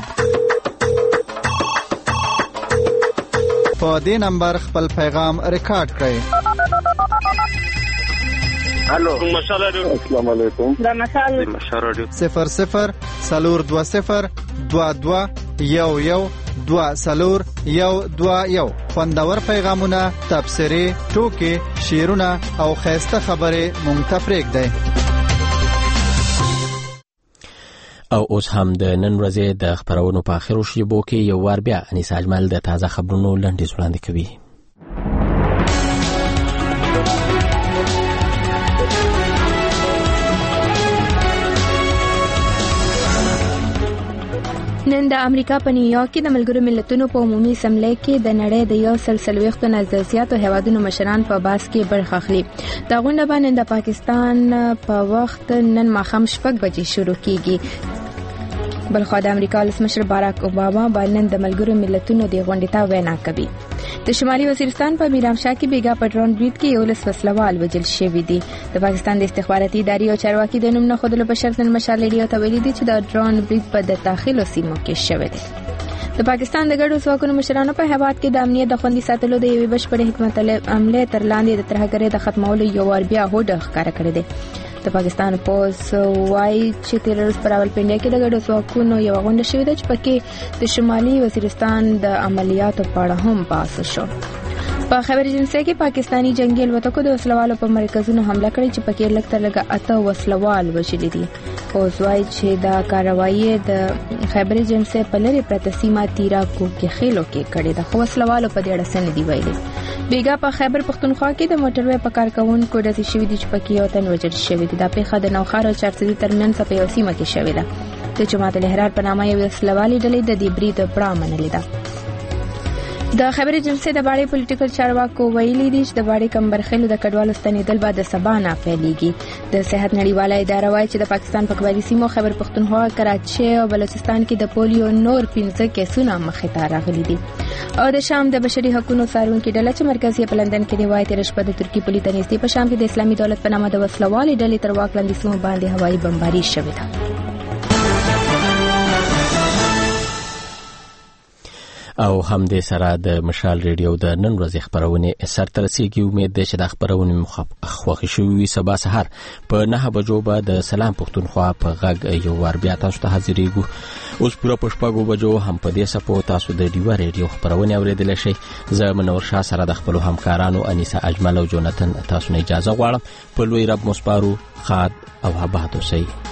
په دې نمبر خپل پیغام ریکارډ کړئ. هلو مشال رادیو. السلام علیکم. دا مشال مشال رادیو صفر صفر سلور دو صفر دو دو یو یو دو سلور یو دو یو. خوندور پیغامونه، تبصرې، ټوکې، شعرونه او خیسته خبرې مونږ ته پرېږدئ. او اوس هم د نن ورځې د خبرونو په اخرو شیبو کې یو وار بیا انیسا اجمل د تازه خبرونو لنډیز وړاندې کوي. نن د امریکا په نیویارک کې د ملګرو ملتونو په عمومي اسمبلی کې د نړۍ د یو سل څلوېښتو نه زیاتو هیوادونو مشران په بحث کې برخه اخلي. دا غونډه به نن د پاکستان په وخت نن ماښام شپږ بجې شروع کیږي. بلخو د امریکا ولسمشر باراک اوباما باندې د ملګرو ملتونو د غونډې ته وینا کوي. د شمالي وزیرستان په میرامشاه کې بیګا پټرون برید کې یو لس وسلوال وژل شوی دی. د پاکستان د استخباراتي ادارې او چارواکي د نوم نه خودلو په شرط مشال ریډیو ته ویلي دي چې د ډرون برید په د داخلو سیمو کې شوی دی. د پاکستان د ګډو ځواکونو مشرانو په هیواد کې د امنیت د خوندي ساتلو د یوې بشپړې حکمت عملې تر لاندې د ترهګرۍ د ختمولو یو ور بیا هوډ ښکاره کړی دی. د پاکستان پولیس وايي چې تیررز پر راولپنډي کې د ګډو ځواکونو یو غونډه شوې ده چې پکې د شمالي وزیرستان د عملیاتو په اړه هم بحث شو. په خبر اجنسی کې پاکستانی جنگي الوتکو د وسلوالو په مرکزونو حمله کړې چې پکې لږ تر لږه اته وسلوال وژلي دي. پولیس وايي چې دا کاروایی د خبر اجنسی په لری پرته سیمه تیرا کو کې خېلو کې کړې ده. خو وسلوالو په دې اړه څه نه دی ویلي. بیګا په خیبر پختونخوا کې د موټروي په کار کوونکو د شوې دي چې پکې یو تن وژل شوی دی. دا پیښه د نوخار او چارسدي ترمنځ په یو سیمه کې شوې ده. د جماعت الاحرار په نامه یو وسلوالي ډلې د دې برید پړه منلې ده. د خبر اجنسی د باړې پولیټیکل چارواکو ویلي دي چې د باړې کمبرخیلو د کډوالو ستنېدل به د سبا نه پیلېږي. د صحت نړیواله اداره وایي چې د پاکستان په قبایلي سیمو خیبر پختونخوا، کراچۍ او بلوچستان کې د پولیو نور پنځه کیسونه مخې ته راغلي دي. او د شام د بشري حقوقو څارونکي ډله چې مرکزي په لندن کې روایت رشبه د ترکی پولیس تنظیم په شام کې د اسلامي دولت په نامه د وسلوالي ډلې تر واک لاندې سیمو باندې هوایي بمباري شوې ده. او هم دې سره د مشال ریډیو د نن ورځې خبرونه سر ترسيږي. امید ده چې د خبرونه مخخوخي شوي. سبا سحر په نه بجو به د سلام پښتونخوا په غږ یو ور بیا تاسو ته حاضرېږو. اوس پوره پښپاګو بجو هم په دې سپو تاسو د ډیو ریډیو خبرونه اوریدل شي. زه منور شاه سره د خپل همکارانو انیسا اجمل او جوناتن تاسو نه اجازه غواړم. په لوی رب مصبارو خاد او هبات اوسئ.